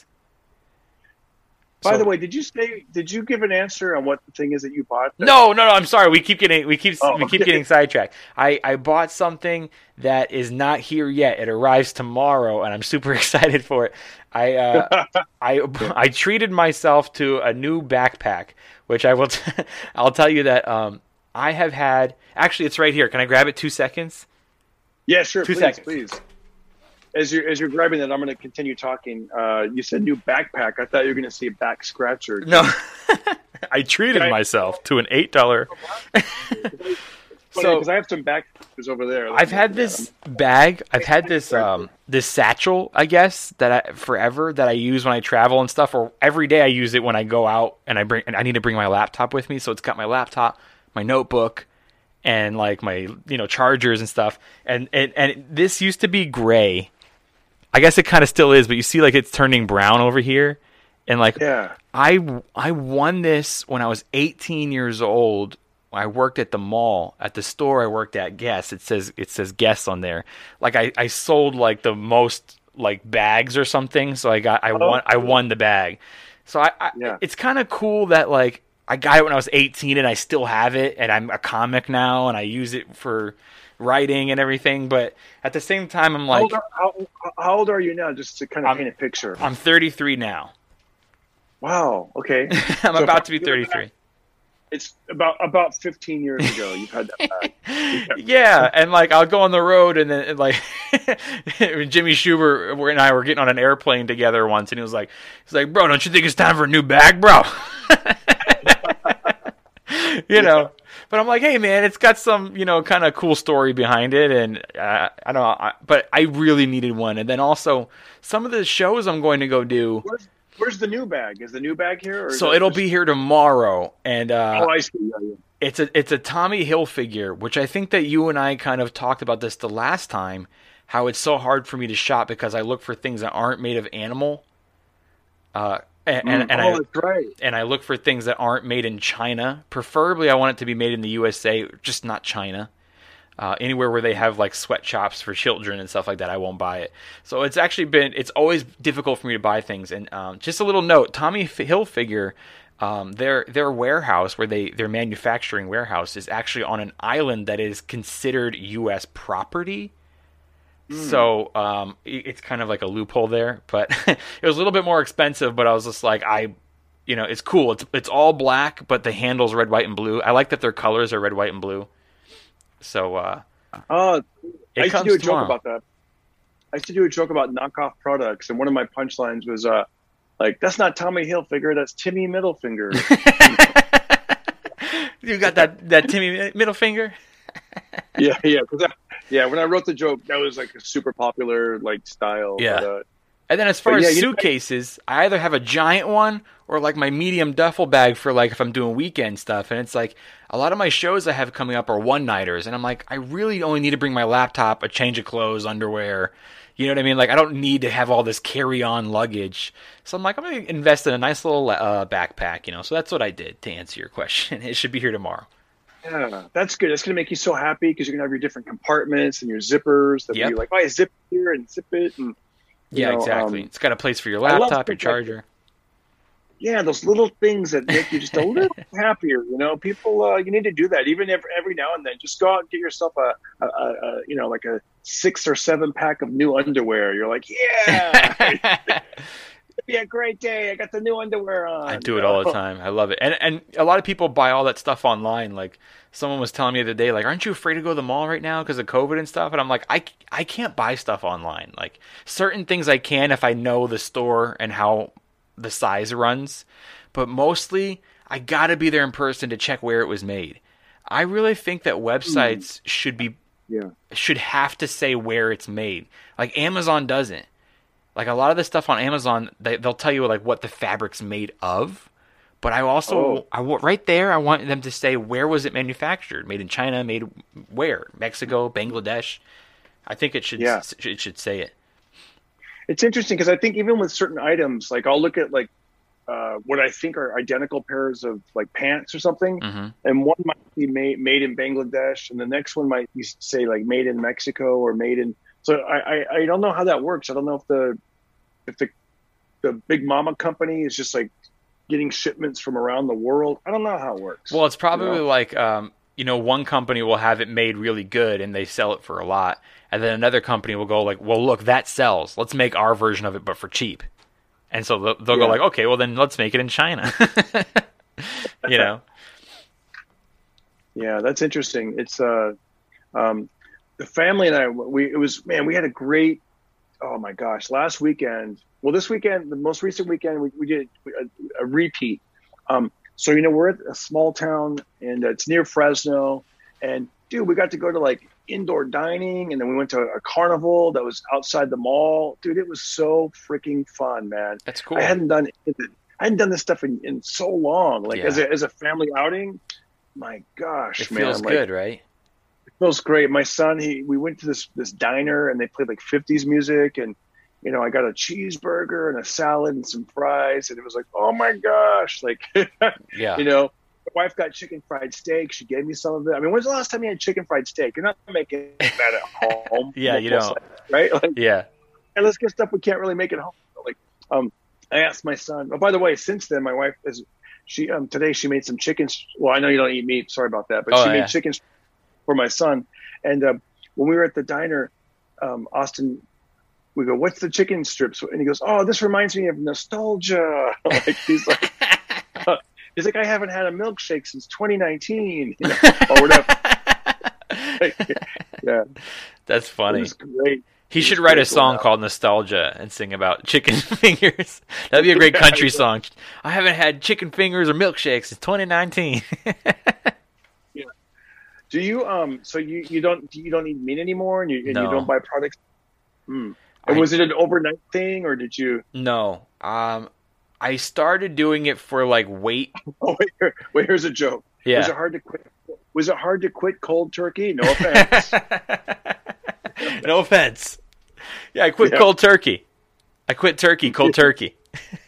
By So- the way, did you say? Did you give an answer on what the thing is that you bought? that- No, no, no. I'm sorry. We keep getting we keep Oh, we keep okay. getting sidetracked. I, I bought something that is not here yet. It arrives tomorrow, and I'm super excited for it. I uh, I I treated myself to a new backpack, which I will. T- I'll tell you that um I have had. Actually, it's right here. Can I grab it? Two seconds. Yeah, sure. Two please, seconds. please. as you're as you're grabbing that, I'm going to continue talking. Uh, you said new backpack. I thought you were going to say back scratcher. No, I treated Can I- myself to an eight dollar. So because I have some backpackers over there. I've had this bag. I've had this um this satchel, I guess, that I forever that I use when I travel and stuff, or every day I use it when I go out and I bring and I need to bring my laptop with me. So it's got my laptop, my notebook, and like my you know chargers and stuff. And and and this used to be gray. I guess it kind of still is, but you see like it's turning brown over here. And like Yeah. I I won this when I was eighteen years old. I worked at the mall, at the store I worked at, Guess. It says it says Guess on there. Like I, I sold like the most like bags or something, so I got I Oh. won I won the bag. So I, I Yeah. it's kind of cool that like I got it when I was eighteen and I still have it, and I'm a comic now and I use it for writing and everything. But at the same time, I'm How like old, are, how, how old are you now? Just to kind of I'm- paint a picture. I'm thirty-three now. Wow. Okay. I'm So about if to be I- thirty-three. It's about about fifteen years ago. You've had that bag. Yeah, and like I'll go on the road, and then and, like Jimmy Schubert and I were getting on an airplane together once, and he was like, "He's like, bro, don't you think it's time for a new bag, bro?" you know. But I'm like, hey man, it's got some you know kind of cool story behind it, and uh, I don't know, I, but I really needed one, and then also some of the shows I'm going to go do. Where's, where's the new bag? Is the new bag here? Or is So that it'll just- be here tomorrow, and uh, Oh, I see. Yeah, yeah. It's a it's a Tommy Hilfiger, which I think that you and I kind of talked about this the last time, how it's so hard for me to shop because I look for things that aren't made of animal, uh, and and, and oh, I that's right. and I look for things that aren't made in China. Preferably, I want it to be made in the U S A, just not China. Uh, anywhere where they have like sweatshops for children and stuff like that, I won't buy it. So it's actually been it's always difficult for me to buy things. And um, just a little note: Tommy Hilfiger. Um, their their warehouse, where they their manufacturing warehouse, is actually on an island that is considered U S property. Mm. So um, it, it's kind of like a loophole there, but it was a little bit more expensive. But I was just like, I, you know, it's cool. It's it's all black, but the handle's red, white, and blue. I like that their colors are red, white, and blue. So uh, Oh, it I used to comes do a joke tomorrow. about that. I used to do a joke about knockoff products, and one of my punchlines was, uh, like, that's not Tommy Hilfiger, that's Timmy Middlefinger. You got that that Timmy middle finger? yeah, yeah, 'cause I, yeah. When I wrote the joke, that was like a super popular like style. Yeah. But, uh, And then as far But yeah, as you know- suitcases, I either have a giant one or like my medium duffel bag for like if I'm doing weekend stuff. And it's like a lot of my shows I have coming up are one-nighters. And I'm like, I really only need to bring my laptop, a change of clothes, underwear. You know what I mean? Like I don't need to have all this carry-on luggage. So I'm like, I'm going to invest in a nice little uh, backpack, you know. So that's what I did to answer your question. It should be here tomorrow. yeah, that's good. It's going to make you so happy because you're going to have your different compartments and your zippers that Yep. you're like, oh, I zip here and zip it. And, you Yeah, know, exactly. um, It's got a place for your I love laptop, your things like- charger. yeah, those little things that make you just a little happier. You know, people, uh, you need to do that even every, every now and then. Just go out and get yourself a, a, a, a, you know, like a six or seven pack of new underwear. You're like, yeah, it'd be a great day. I got the new underwear on. I do it all the time. I love it. And and a lot of people buy all that stuff online. Like someone was telling me the other day, like, aren't you afraid to go to the mall right now because of COVID and stuff? And I'm like, I, I can't buy stuff online. Like certain things I can if I know the store and how the size runs. But mostly I got to be there in person to check where it was made. I really think that websites should be Yeah. should have to say where it's made. Like Amazon doesn't. Like a lot of the stuff on Amazon, they, they'll tell you like what the fabric's made of. But I also, Oh. I want right there, I want them to say where was it manufactured? Made in China? Made where? Mexico? Bangladesh? I think it should. Yeah. It should say it. It's interesting because I think even with certain items, like I'll look at like uh, what I think are identical pairs of like pants or something, Mhm. and one might be made made in Bangladesh, and the next one might be say like made in Mexico or made in. So I, I, I don't know how that works. I don't know if the if the the big mama company is just like getting shipments from around the world. I don't know how it works. Well, it's probably You know? like, um, you know, one company will have it made really good and they sell it for a lot. And then another company will go like, well, look, that sells. Let's make our version of it, but for cheap. And so they'll, they'll go Yeah. like, okay, well then let's make it in China. You know? Yeah, that's interesting. It's uh, um, the family and I. We it was man. We had a great oh my gosh, last weekend. Well, this weekend, the most recent weekend, we, we did a, a repeat. Um, so you know, we're at a small town, and it's near Fresno, and dude, we got to go to like indoor dining, and then we went to a carnival that was outside the mall. Dude, it was so freaking fun, man. That's cool. I hadn't done I hadn't done this stuff in, in so long. Like Yeah. as a as a family outing, my gosh, It man. feels like, good, right? It feels great. My son, he we went to this this diner, and they played like fifties music, and you know, I got a cheeseburger and a salad and some fries, and it was like, oh my gosh, like Yeah. you know. My wife got chicken fried steak. She gave me some of it. I mean, when's the last time you had chicken fried steak? You're not making that at home. Yeah, you don't. Right? Like, Yeah. and let's get stuff we can't really make at home. Like, um, I asked my son. Oh, by the way, since then, my wife is she um today she made some chicken. Well, I know you don't eat meat. Sorry about that, but Oh, she yeah. made chicken for my son. And um, when we were at the diner, um, Austin, we go, "What's the chicken strips?" And he goes, "Oh, this reminds me of nostalgia." Like he's like. He's like, I haven't had a milkshake since twenty nineteen, you know, or whatever. Like, yeah, That's it funny. was great. He It should was write a great song going out. called Nostalgia and sing about chicken fingers. That'd be a great country song. I haven't had chicken fingers or milkshakes since twenty nineteen. Do you um? So you, you don't you don't eat meat anymore, and you and No. you don't buy products. Hmm. I- And was it an overnight thing, or did you? No. Um, I started doing it for like weight. Oh wait, here, wait, here's a joke. Yeah. Was it hard to quit? Was it hard to quit cold turkey? No offense. No offense. Yeah, I quit Yeah. cold turkey. I quit turkey, cold turkey.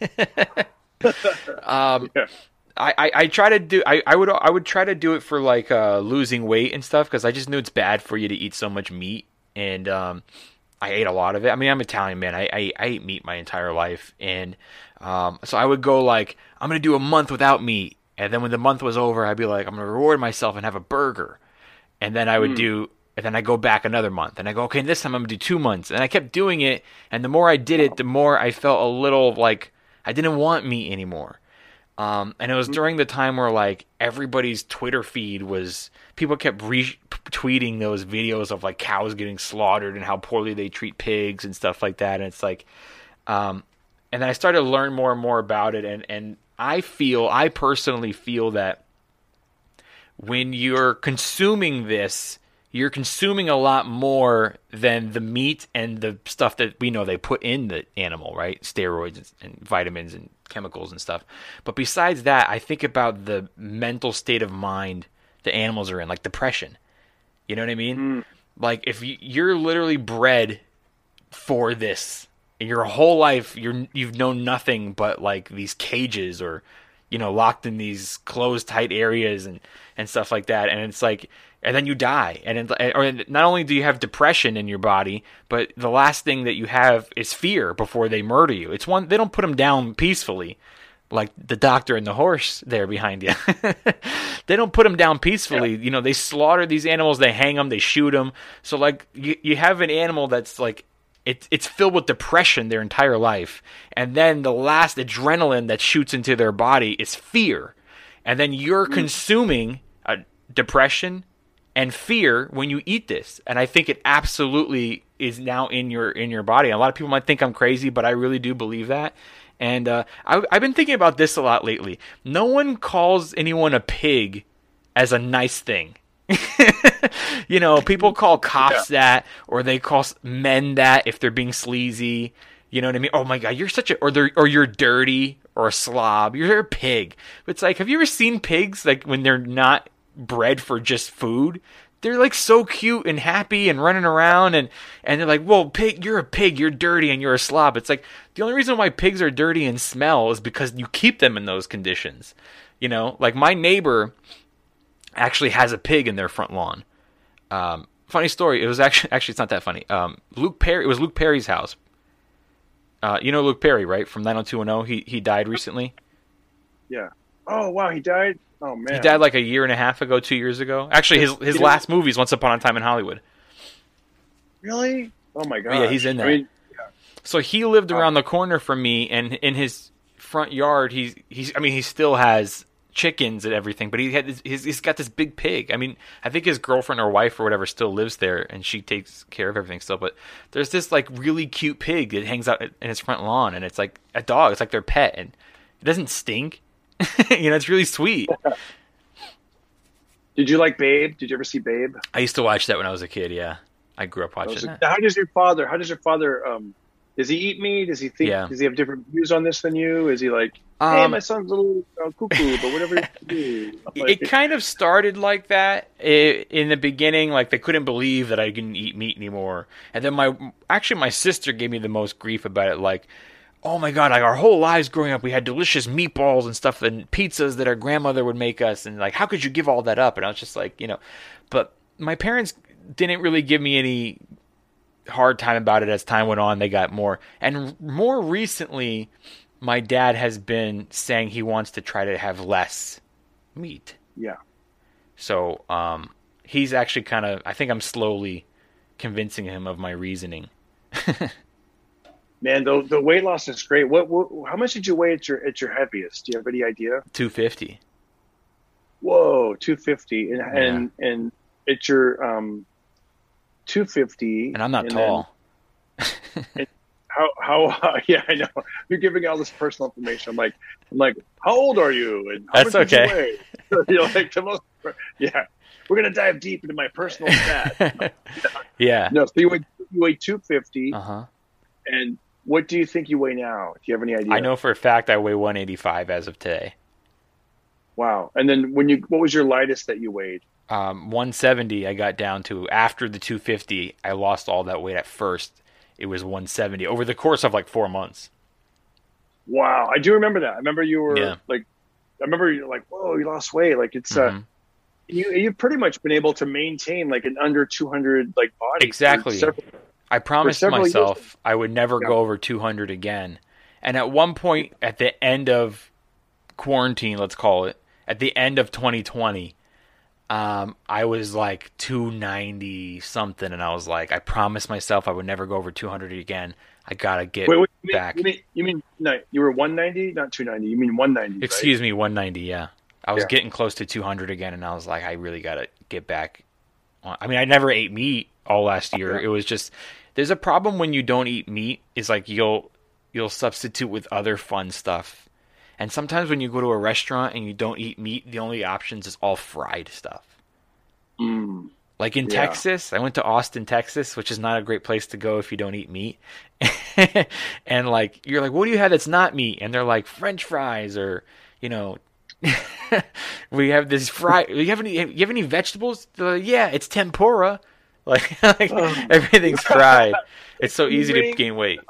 um, Yeah. I, I, I try to do I, I would I would try to do it for like uh, losing weight and stuff because I just knew it's bad for you to eat so much meat, and um, I ate a lot of it. I mean, I'm Italian, man. I, I, I ate meat my entire life, and um, so I would go like I'm gonna do a month without meat, and then when the month was over, I'd be like I'm gonna reward myself and have a burger, and then I would Mm. do. And then I go back another month, and I go, okay, this time I'm gonna do two months. And I kept doing it, and the more I did it, the more I felt a little like I didn't want meat anymore. Um, and it was during the time where like everybody's Twitter feed was people kept retweeting those videos of like cows getting slaughtered and how poorly they treat pigs and stuff like that. And it's like, um, and then I started to learn more and more about it. And, and I feel, I personally feel that when you're consuming this, you're consuming a lot more than the meat and the stuff that we know they put in the animal, right? Steroids and, and vitamins and chemicals and stuff. But besides that, I think about the mental state of mind the animals are in, like depression. You know what I mean? Mm. Like if you, you're literally bred for this, and your whole life you're you've known nothing but like these cages or, you know, locked in these closed tight areas and, and stuff like that. And it's like, and then you die. And it, or not only do you have depression in your body, but the last thing that you have is fear before they murder you. It's one, they don't put them down peacefully. Like the doctor and the horse there behind you. They don't put them down peacefully. Yeah. You know, they slaughter these animals, they hang them, they shoot them. So like you, you have an animal that's like, It's it's filled with depression their entire life. And then the last adrenaline that shoots into their body is fear. And then you're mm. consuming a depression and fear when you eat this. And I think it absolutely is now in your in your body. A lot of people might think I'm crazy, but I really do believe that. And uh, I, I've been thinking about this a lot lately. No one calls anyone a pig as a nice thing. You know, people call cops yeah. that, or they call men that if they're being sleazy. You know what I mean? Oh my God, you're such a, or they're, or you're dirty, or a slob. You're a pig. It's like, have you ever seen pigs like when they're not bred for just food? They're like so cute and happy and running around, and and they're like, "Whoa, pig! You're a pig. You're dirty and you're a slob." It's like the only reason why pigs are dirty and smell is because you keep them in those conditions. You know, like my neighbor actually has a pig in their front lawn. Um, funny story. It was actually actually it's not that funny. Um, Luke Perry. It was Luke Perry's house. Uh, you know Luke Perry, right? From nine oh two one oh. He he died recently. Yeah. Oh wow, he died. Oh man. He died like a year and a half ago, two years ago. Actually, his his last movie is Once Upon a Time in Hollywood. Really? Oh my God. Yeah, he's in that. I mean, yeah. So he lived around the corner from me, and in his front yard, he's he's. I mean, he still has chickens and everything, but he had this, he's, he's got this big pig. I mean, I think his girlfriend or wife or whatever still lives there, and she takes care of everything still. But there's this like really cute pig that hangs out in his front lawn, and it's like a dog. It's like their pet, and it doesn't stink. You know, it's really sweet. Did you like Babe? Did you ever see Babe? I used to watch that when I was a kid. Yeah, I grew up watching that. How does your father? How does your father? Um, does he eat meat? Does he think? Yeah. Does he have different views on this than you? Is he like, hey, Um, my son's a little uh, cuckoo, but whatever you do. Like, It kind of started like that I in the beginning. Like they couldn't believe that I didn't eat meat anymore, and then my actually my sister gave me the most grief about it. Like, oh my god, like our whole lives growing up, we had delicious meatballs and stuff and pizzas that our grandmother would make us, and like, how could you give all that up? And I was just like, you know, but my parents didn't really give me any hard time about it as time went on. They got more, and more recently, my dad has been saying he wants to try to have less meat. yeah. So um, he's actually kind of, I think I'm slowly convincing him of my reasoning. Man, the the weight loss is great. What, what how much did you weigh at your at your heaviest? Do you have any idea? two fifty. Whoa, two fifty, and and and at your um, two fifty, And I'm not and tall. then- how how uh, yeah, I know you're giving all this personal information. I'm like I'm like, how old are you? And how That's much did okay. you weigh? You're like the most. Yeah, we're gonna dive deep into my personal stats. Yeah. No, so you weigh you weigh two fifty, Uh-huh. and what do you think you weigh now? Do you have any idea? I know for a fact I weigh one eighty-five as of today. Wow. And then when you, what was your lightest that you weighed? Um, one seventy I got down to. After the two fifty, I lost all that weight at first. It was one seventy over the course of like four months. Wow. I do remember that. I remember you were Yeah. like, I remember you were like, whoa, you lost weight. Like it's, Mhm. uh, you, you've pretty much been able to maintain like an under two hundred like body. for Exactly. several- I promised several years. myself I would never Yeah. go over two hundred again. And at one point, at the end of quarantine, let's call it, at the end of twenty twenty, um, I was like two ninety something, and I was like, I promised myself I would never go over two hundred again. I gotta get Wait, wait, you mean, back. You mean, you mean, no, you were one ninety, not two ninety. You mean one ninety, Excuse me, one ninety. Yeah, I was Yeah. getting close to two hundred again, and I was like, I really gotta get back. on- I mean, I never ate meat all last year. Okay. It was just there's a problem when you don't eat meat. Is like you'll you'll substitute with other fun stuff, and sometimes when you go to a restaurant and you don't eat meat, the only options is all fried stuff. Right? Mm. Like in Yeah. Texas, I went to Austin, Texas, which is not a great place to go if you don't eat meat. And like you're like, what do you have that's not meat? And they're like French fries, or you know, we have this fry. You have any? You have any vegetables? They're like, yeah, it's tempura. Like, like Oh. everything's fried. It's so easy to Ring. gain weight.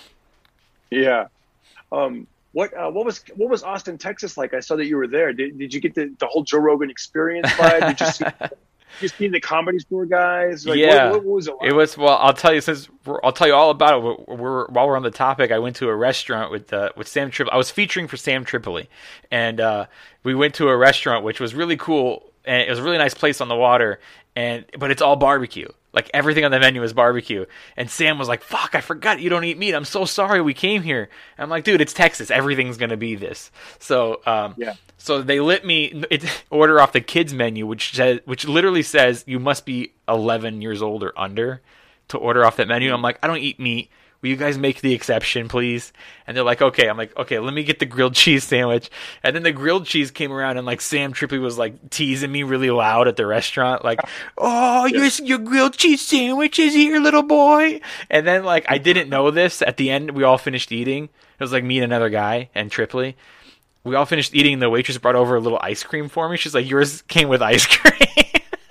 Yeah. Um, what uh, what was what was Austin, Texas like? I saw that you were there. Did, did you get the, the whole Joe Rogan experience vibe? Did you see you see the Comedy Store guys? Like, Yeah. What, what was it like? It was well. I'll tell you since we're, I'll tell you all about it. We're, we're while we're on the topic. I went to a restaurant with uh, with Sam Tripoli. I was featuring for Sam Tripoli, and uh, we went to a restaurant which was really cool, and it was a really nice place on the water. And but it's all barbecue. Like everything on the menu is barbecue. And Sam was like, "Fuck, I forgot you don't eat meat. I'm so sorry we came here." I'm like, "Dude, it's Texas. Everything's gonna be this." So um, Yeah. So they let me it, order off the kids menu, which says, which literally says you must be eleven years old or under to order off that menu. I'm like, I don't eat meat. Will you guys make the exception, please? And they're like, okay. I'm like, okay, let me get the grilled cheese sandwich. And then the grilled cheese came around, and like Sam Tripoli was like teasing me really loud at the restaurant, like, oh, your your grilled cheese sandwich is here, little boy. And then like I didn't know this. At the end, we all finished eating. It was like me and another guy and Tripoli. We all finished eating. The waitress brought over a little ice cream for me. She's like, yours came with ice cream.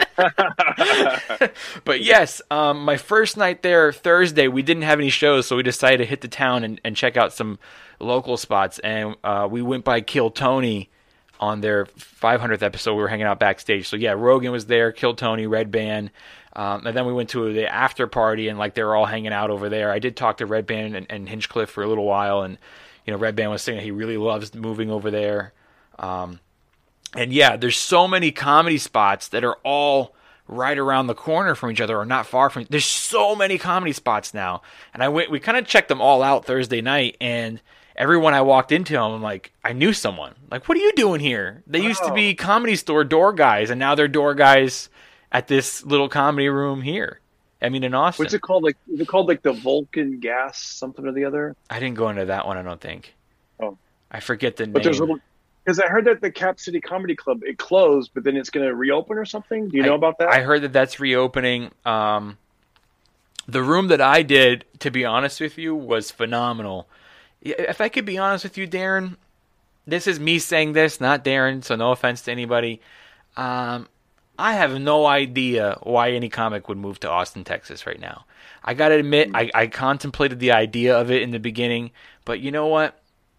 But yes, um, my first night there, Thursday, we didn't have any shows, so we decided to hit the town and, and check out some local spots. And uh, we went by Kill Tony on their five hundredth episode. We were hanging out backstage. So yeah, Rogan was there, Kill Tony, Red Band. Um, and then we went to the after party, and like they were all hanging out over there. I did talk to Red Band and, and Hinchcliffe for a little while, and you know, Red Band was saying he really loves moving over there. Um, and yeah, there's so many comedy spots that are all right around the corner from each other or not far from. There's so many comedy spots now, and I went. We kind of checked them all out Thursday night, and everyone I walked into, I'm like, I knew someone. Like, what are you doing here? They used to be Comedy Store door guys, and now they're door guys at this little comedy room here. I mean, in Austin. What's it called? Like, is it called like the Vulcan Gas something or the other? I didn't go into that one. I don't think. Oh, I forget the but name. there's a little. Because I heard that the Cap City Comedy Club, it closed, but then it's going to reopen or something. Do you know I, about that? I heard that that's reopening. Um, the room that I did, to be honest with you, was phenomenal. If I could be honest with you, Darren, this is me saying this, not Darren, so no offense to anybody. Um, I have no idea why any comic would move to Austin, Texas right now. I got to admit, I, I contemplated the idea of it in the beginning, but you know what?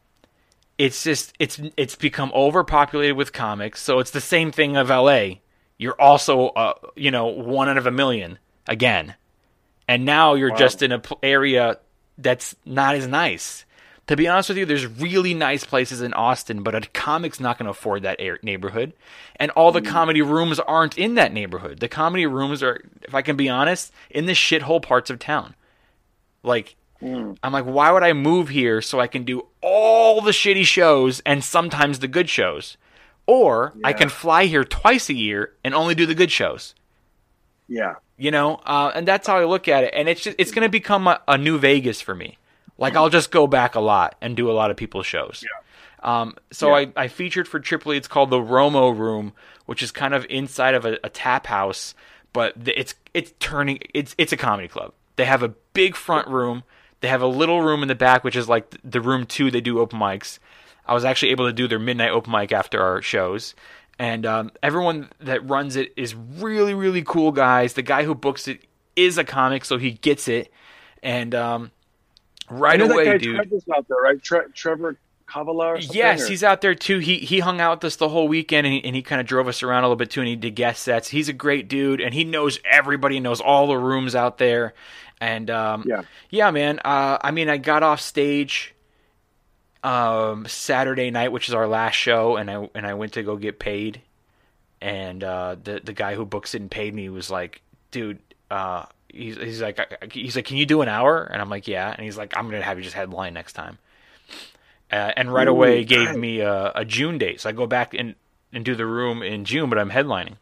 It's just it's it's become overpopulated with comics, so it's the same thing of L A. You're also uh, you know one out of a million again, and now you're Wow. just in a pl- area that's not as nice. To be honest with you, there's really nice places in Austin, but a comic's not going to afford that air- neighborhood, and all the comedy rooms aren't in that neighborhood. The comedy rooms are, if I can be honest, in the shithole parts of town. Like. Mm. I'm like, why would I move here so I can do all the shitty shows and sometimes the good shows? Or I Yeah. can fly here twice a year and only do the good shows. Yeah. You know, uh, and that's how I look at it. And it's just, it's going to become a, a new Vegas for me. Like, I'll just go back a lot and do a lot of people's shows. Yeah. Um, so Yeah. I, I featured for Tripoli. It's called the Romo Room, which is kind of inside of a, a tap house, but the- it's it's turning. It's it's a comedy club. They have a big front room. They have a little room in the back, which is like the room two. They do open mics. I was actually able to do their midnight open mic after our shows. And um, everyone that runs it is really, really cool guys. The guy who books it is a comic, so he gets it. And um, right I know away, that guy dude. Trevor's out there, right? Tre- Trevor Kavala or something? Yes, or? he's out there too. He he hung out with us the whole weekend, and he, and he kind of drove us around a little bit too, and he did guest sets. He's a great dude, and he knows everybody, knows all the rooms out there. And um, Yeah. yeah, man. Uh, I mean, I got off stage um, Saturday night, which is our last show, and I and I went to go get paid. And uh, the the guy who books it and paid me was like, "Dude, uh, he's he's like he's like, can you do an hour?" And I'm like, "Yeah." And he's like, "I'm gonna have you just headline next time." Uh, and right Ooh, away gave nice. me a, a June date, so I go back and and do the room in June, but I'm headlining.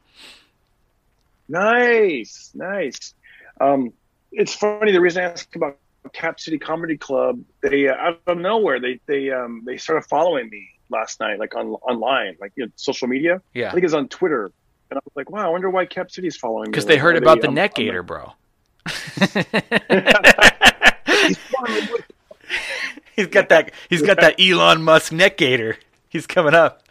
Nice, nice. Um, it's funny. The reason I asked about Cap City Comedy Club, they uh, out of nowhere they they um they started following me last night, like on online, like you know, social media. Yeah. I think it's on Twitter, and I was like, wow, I wonder why Cap City's following me. Because they Like, heard are about the um, Net on Gator, bro. He's following me. He's got that. He's got that Elon Musk Net Gator. He's coming up.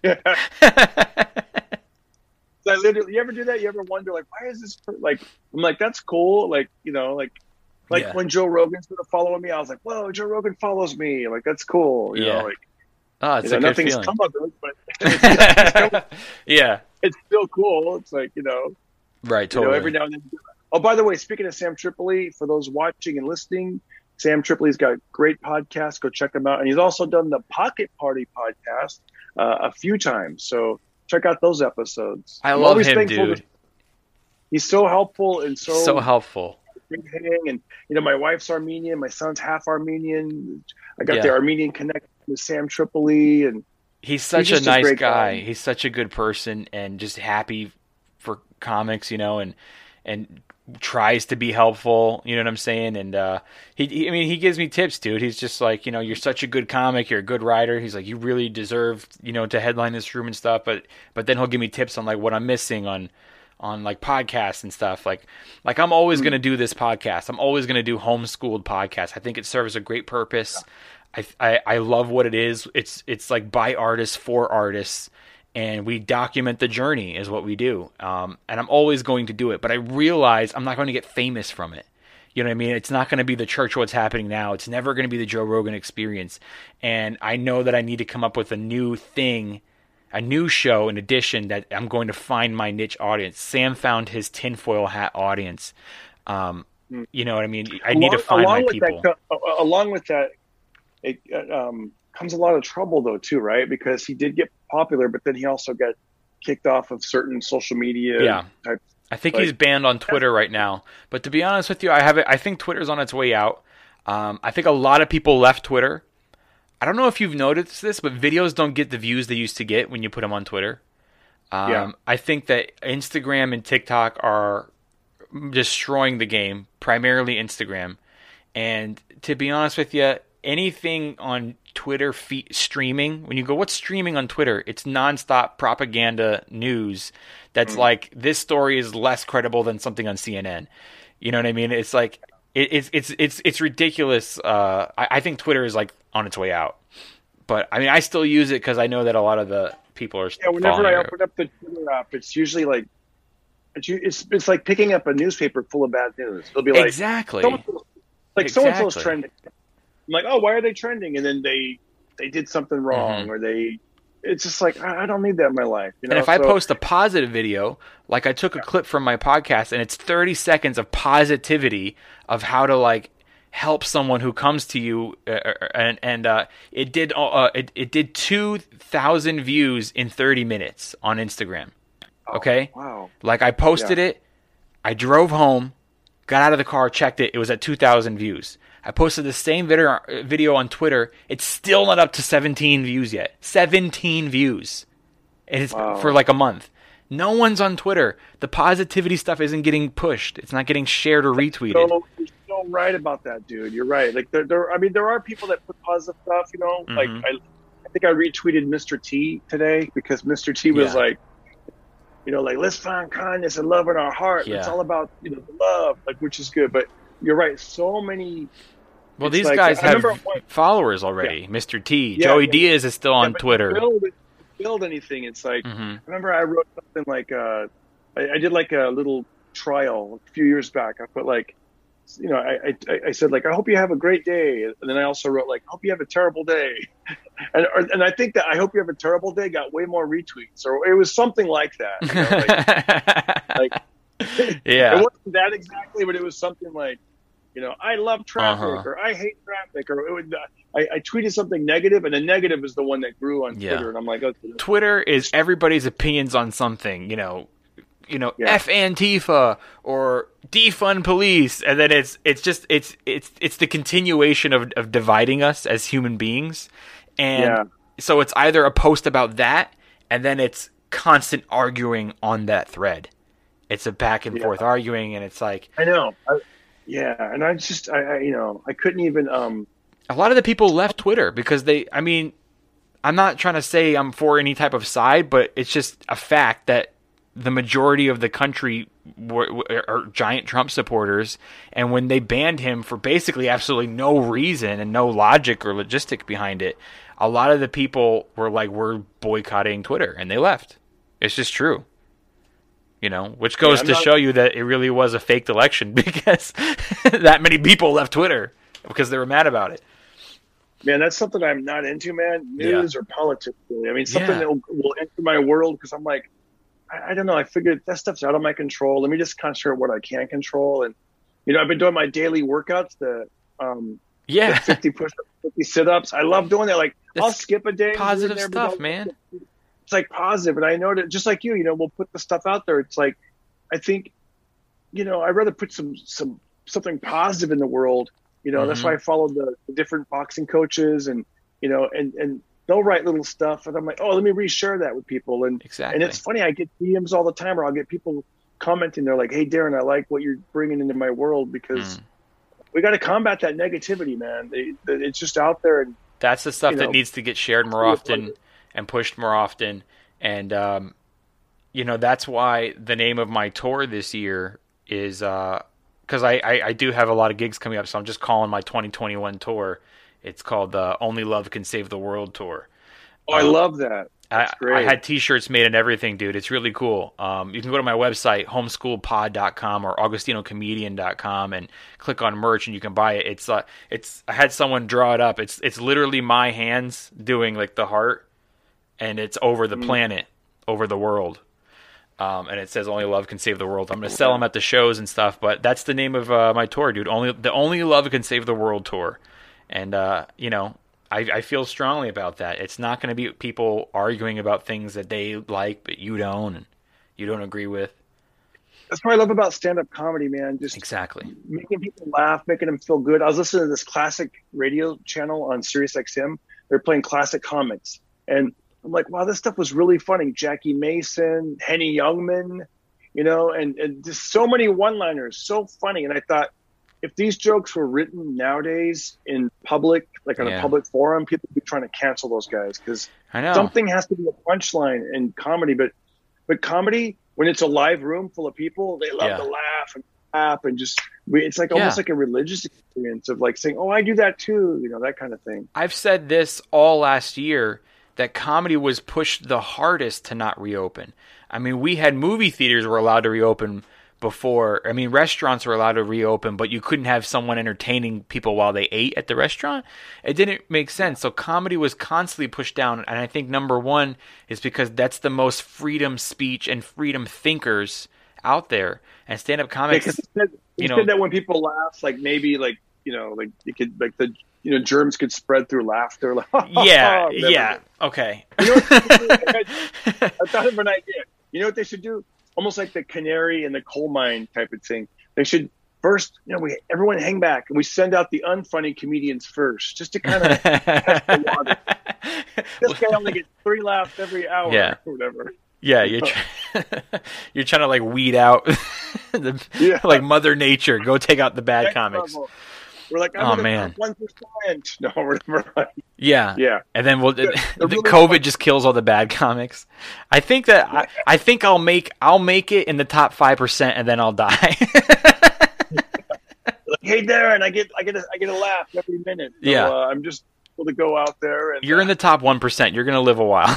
I literally, you ever do that? You ever wonder, like, why is this per- like? I'm like, that's cool. Like, you know, like, like Yeah. when Joe Rogan started following me, I was like, whoa, Joe Rogan follows me. Like, that's cool. You Yeah. know, like, Oh, it's you know, a good nothing's feeling. come of it, but it's, Yeah. it's still cool. It's like, you know, Right. you know, Totally. every now and then. Oh, by the way, speaking of Sam Tripoli, for those watching and listening, Sam Tripoli's got a great podcast. Go check him out. And he's also done the Pocket Party podcast uh, a few times. So check out those episodes. I I'm love always him, thankful dude. to- he's so helpful and so, So helpful. hang. And, you know, my wife's Armenian. My son's half Armenian. I got Yeah. the Armenian connection with Sam Tripoli. And He's such just a a nice great guy. guy. He's such a good person and just happy for comics, you know, and and tries to be helpful. You know what I'm saying? And uh, he, he, I mean, he gives me tips, dude. He's just like, you know, you're such a good comic. You're a good writer. He's like, you really deserve, you know, to headline this room and stuff. But but then he'll give me tips on like what I'm missing on. on like podcasts and stuff. Like, like I'm always going to do this podcast. I'm always going to do homeschooled podcasts. I think it serves a great purpose. I, I, I love what it is. It's, it's like by artists for artists, and we document the journey is what we do. Um, and I'm always going to do it, but I realize I'm not going to get famous from it. You know what I mean? It's not going to be the Church What's Happening Now. It's never going to be the Joe Rogan Experience. And I know that I need to come up with a new thing, a new show in addition, that I'm going to find my niche audience. Sam found his tinfoil hat audience. Um, you know what I mean? I need to find my with people. That, uh, along with that, it uh, um, comes a lot of trouble though too, right? Because he did get popular, but then he also got kicked off of certain social media Yeah. type I think Like- he's banned on Twitter right now. But to be honest with you, I have it. I think Twitter's on its way out. Um, I think a lot of people left Twitter. I don't know if you've noticed this, but videos don't get the views they used to get when you put them on Twitter. Um, Yeah. I think that Instagram and TikTok are destroying the game, primarily Instagram. And to be honest with you, anything on Twitter feed, streaming, when you go, what's streaming on Twitter? It's nonstop propaganda news that's like, this story is less credible than something on C N N. You know what I mean? It's like, it, it's it's it's it's ridiculous. Uh, I, I think Twitter is like on its way out. But I mean, I still use it because I know that a lot of the people are. Yeah, whenever following I it. open up the Twitter app, it's usually like it's u- it's it's like picking up a newspaper full of bad news. It'll be like Exactly. so-and-so- like so and so's Exactly. trending. I'm like, oh, why are they trending? And then they they did something wrong, Mhm. or they. It's just like I I don't need that in my life. You know? And if I So- post a positive video, like I took a clip from my podcast, and it's thirty seconds of positivity of how to like help someone who comes to you, uh, and and uh, it did uh, it it did two thousand views in thirty minutes on Instagram. Okay, wow. like I posted Yeah. it, I drove home, got out of the car, checked it, it was at two thousand views. I posted the same video video on Twitter. It's still not up to seventeen views yet. seventeen views. And it's Wow. for like a month. No one's on Twitter. The positivity stuff isn't getting pushed. It's not getting shared or retweeted. So, you're so right about that, dude. You're right. Like there, there. I mean, there are people that put positive stuff. You know, like Mhm. I, I think I retweeted Mister T today because Mister T was Yeah. like, you know, like let's find kindness and love in our heart. Yeah. It's all about you know the love, like which is good. But you're right. So many. Well, It's these like- guys I have remember one- followers already. Mister T. Yeah, Joey yeah. Diaz is still Yeah, on but Twitter. To build, to build anything, it's like Mhm. I remember I wrote something like uh, I, I did like a little trial a few years back. I put like, you know, I, I I said like I hope you have a great day, and then I also wrote like I hope you have a terrible day, and or, and I think that I hope you have a terrible day got way more retweets, or it was something like that. You know, like, like yeah. it wasn't that exactly, but it was something like, you know, I love traffic Uh-huh. or I hate traffic, or it would, I, I tweeted something negative, and the negative is the one that grew on Yeah. Twitter, and I'm like, okay, Twitter is everybody's opinions on something, you know, you know, Yeah. F Antifa or defund police, and then it's it's just it's it's it's the continuation of of dividing us as human beings, and Yeah. so it's either a post about that, and then it's constant arguing on that thread. It's a back and Yeah. forth arguing, and it's like I know, I, yeah, and I just, I, I, you know, I couldn't even, um, a lot of the people left Twitter because they, I mean, I'm not trying to say I'm for any type of side, but it's just a fact that the majority of the country were, were, are giant Trump supporters. And when they banned him for basically absolutely no reason and no logic or logistic behind it, a lot of the people were like, we're boycotting Twitter, and they left. It's just true. You know, which goes I'm to not- show you that it really was a faked election because that many people left Twitter because they were mad about it. man, that's something I'm not into, man, news or politics, really. I mean, something Yeah. that will, will enter my world, because I'm like, I, I don't know, I figured that stuff's out of my control. Let me just concentrate on what I can control. And, you know, I've been doing my daily workouts, the, um, the Yeah. fifty push-ups, fifty sit-ups. I love doing that. Like, I'll That's skip a day. and do it positive there, but stuff, I'll- man. It's like positive, and I know that just like you, you know, we'll put the stuff out there. It's like, I think, you know, I'd rather put some some something positive in the world. You know, that's Mhm. why I follow the, the different boxing coaches, and you know, and and they'll write little stuff, and I'm like, oh, let me reshare that with people. And Exactly. and it's funny, I get D Ms all the time, or I'll get people commenting. They're like, hey, Darren, I like what you're bringing into my world, because Mm. we got to combat that negativity, man. They, it's just out there, and That's the stuff you that know, needs to get shared more be a often pleasure. and pushed more often. And, um, you know, that's why the name of my tour this year is, uh, cause I, I, I do have a lot of gigs coming up. So I'm just calling my twenty twenty-one tour. It's called the Only Love Can Save the World tour. oh, I Um, love that. That's I, great. I had t-shirts made and everything, dude. It's really cool. Um, you can go to my website, homeschool pod dot com or augustino comedian dot com, and click on merch, and you can buy it. It's uh, it's I had someone draw it up. It's it's literally my hands doing like the heart, and it's over the Mm. planet, over the world. Um, and it says only love can save the world. I'm gonna sell them at the shows and stuff, but that's the name of uh, my tour, dude. Only the only love can save the world tour, and uh, you know, I, I feel strongly about that. It's not gonna be people arguing about things that they like but you don't, and you don't agree with. That's what I love about stand-up comedy, man. Just Exactly. making people laugh, making them feel good. I was listening to this classic radio channel on Sirius X M. They're playing classic comics. And I'm like, wow, this stuff was really funny. Jackie Mason, Henny Youngman, you know, and, and just so many one-liners, so funny. And I thought, if these jokes were written nowadays in public, like on Yeah. a public forum, people would be trying to cancel those guys because I know. something has to be a punchline in comedy. But but comedy, when it's a live room full of people, they love Yeah. to laugh and clap and just we, it's like almost Yeah. like a religious experience of like saying, "Oh, I do that too," you know, that kind of thing. I've said this all last year that comedy was pushed the hardest to not reopen. I mean, we had movie theaters were allowed to reopen before. I mean, restaurants were allowed to reopen, but you couldn't have someone entertaining people while they ate at the restaurant. It didn't make sense. So comedy was constantly pushed down. And I think number one is because that's the most freedom speech and freedom thinkers out there. And stand-up comics, Because yeah, you you know, said that when people laugh, like maybe like you know, like you could like the you know germs could spread through laughter. Like, yeah, never yeah, did. okay. You know what they should do? I thought of an idea. You know what they should do? Almost like the canary in the coal mine type of thing. They should first, you know, we everyone hang back and we send out the unfunny comedians first, just to kind of test the water. This guy only gets three laughs every hour, Yeah. or whatever. Yeah, you're try- you're trying to like weed out the, Yeah. like Mother Nature. Go take out the bad Next comics. level. We're like, I'm Oh, gonna man. one percent. No, whatever. Yeah, Yeah. and then we'll. They're the really COVID fun. just kills all the bad comics. I think that I, I think I'll make I'll make it in the top five percent, and then I'll die. Like, hey, Darren, I get, I get, a, I get a laugh every minute. So, Yeah. uh, I'm just able to go out there and You're in the top one percent. You're gonna live a while.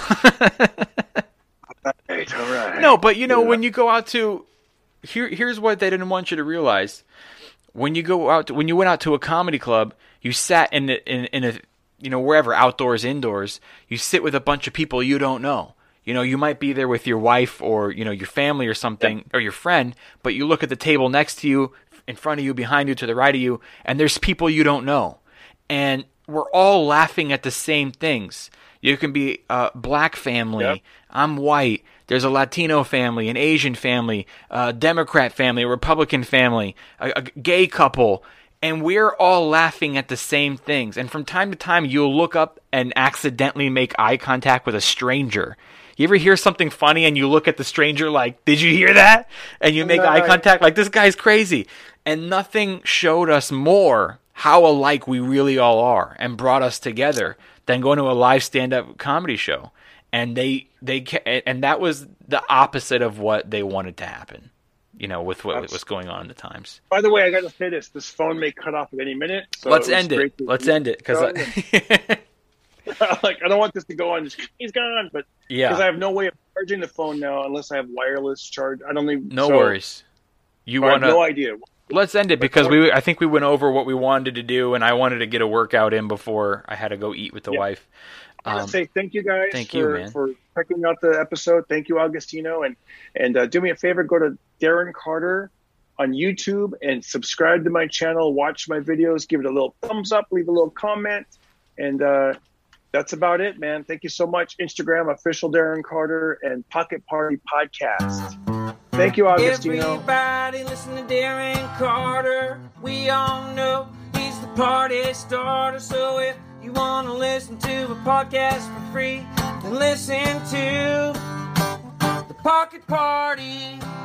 Right, all right. No, but you know, Yeah. when you go out to here, here's what they didn't want you to realize. When you go out, to, when you went out to a comedy club, you sat in the, in in a you know wherever, outdoors, indoors. You sit with a bunch of people you don't know. You know, you might be there with your wife or you know your family or something or your friend, but you look at the table next to you, in front of you, behind you, to the right of you, and there's people you don't know, and we're all laughing at the same things. You can be a black family. Yep. I'm white. There's a Latino family, an Asian family, a Democrat family, a Republican family, a, a gay couple, and we're all laughing at the same things. And from time to time, you'll look up and accidentally make eye contact with a stranger. You ever hear something funny and you look at the stranger like, did you hear that? And you make eye Right. contact like, this guy's crazy. And nothing showed us more how alike we really all are and brought us together than going to a live stand-up comedy show. And they they ca- and that was the opposite of what they wanted to happen, you know, with what That's- was going on in the times. By the way, I got to say this: this phone may cut off at any minute. So Let's it was end it. great to- Let's end it because like I don't want this to go on. Just, he's gone, but yeah, because I have no way of charging the phone now unless I have wireless charge. I don't even. no so worries. You I have want no to? idea. Let's end it because we. I think we went over what we wanted to do, and I wanted to get a workout in before I had to go eat with the Yeah. wife. I want Um, to say thank you guys thank for, you, man. for checking out the episode. Thank you, Augustino, and and uh, do me a favor, go to Darren Carter on YouTube and subscribe to my channel. Watch my videos, give it a little thumbs up, leave a little comment, and uh, that's about it, man. Thank you so much. Instagram official Darren Carter and Pocket Party Podcast. Thank you, Augustino. Everybody listen to Darren Carter. We all know he's the party starter. So if you want to listen to a podcast for free, then listen to the Pocket Party.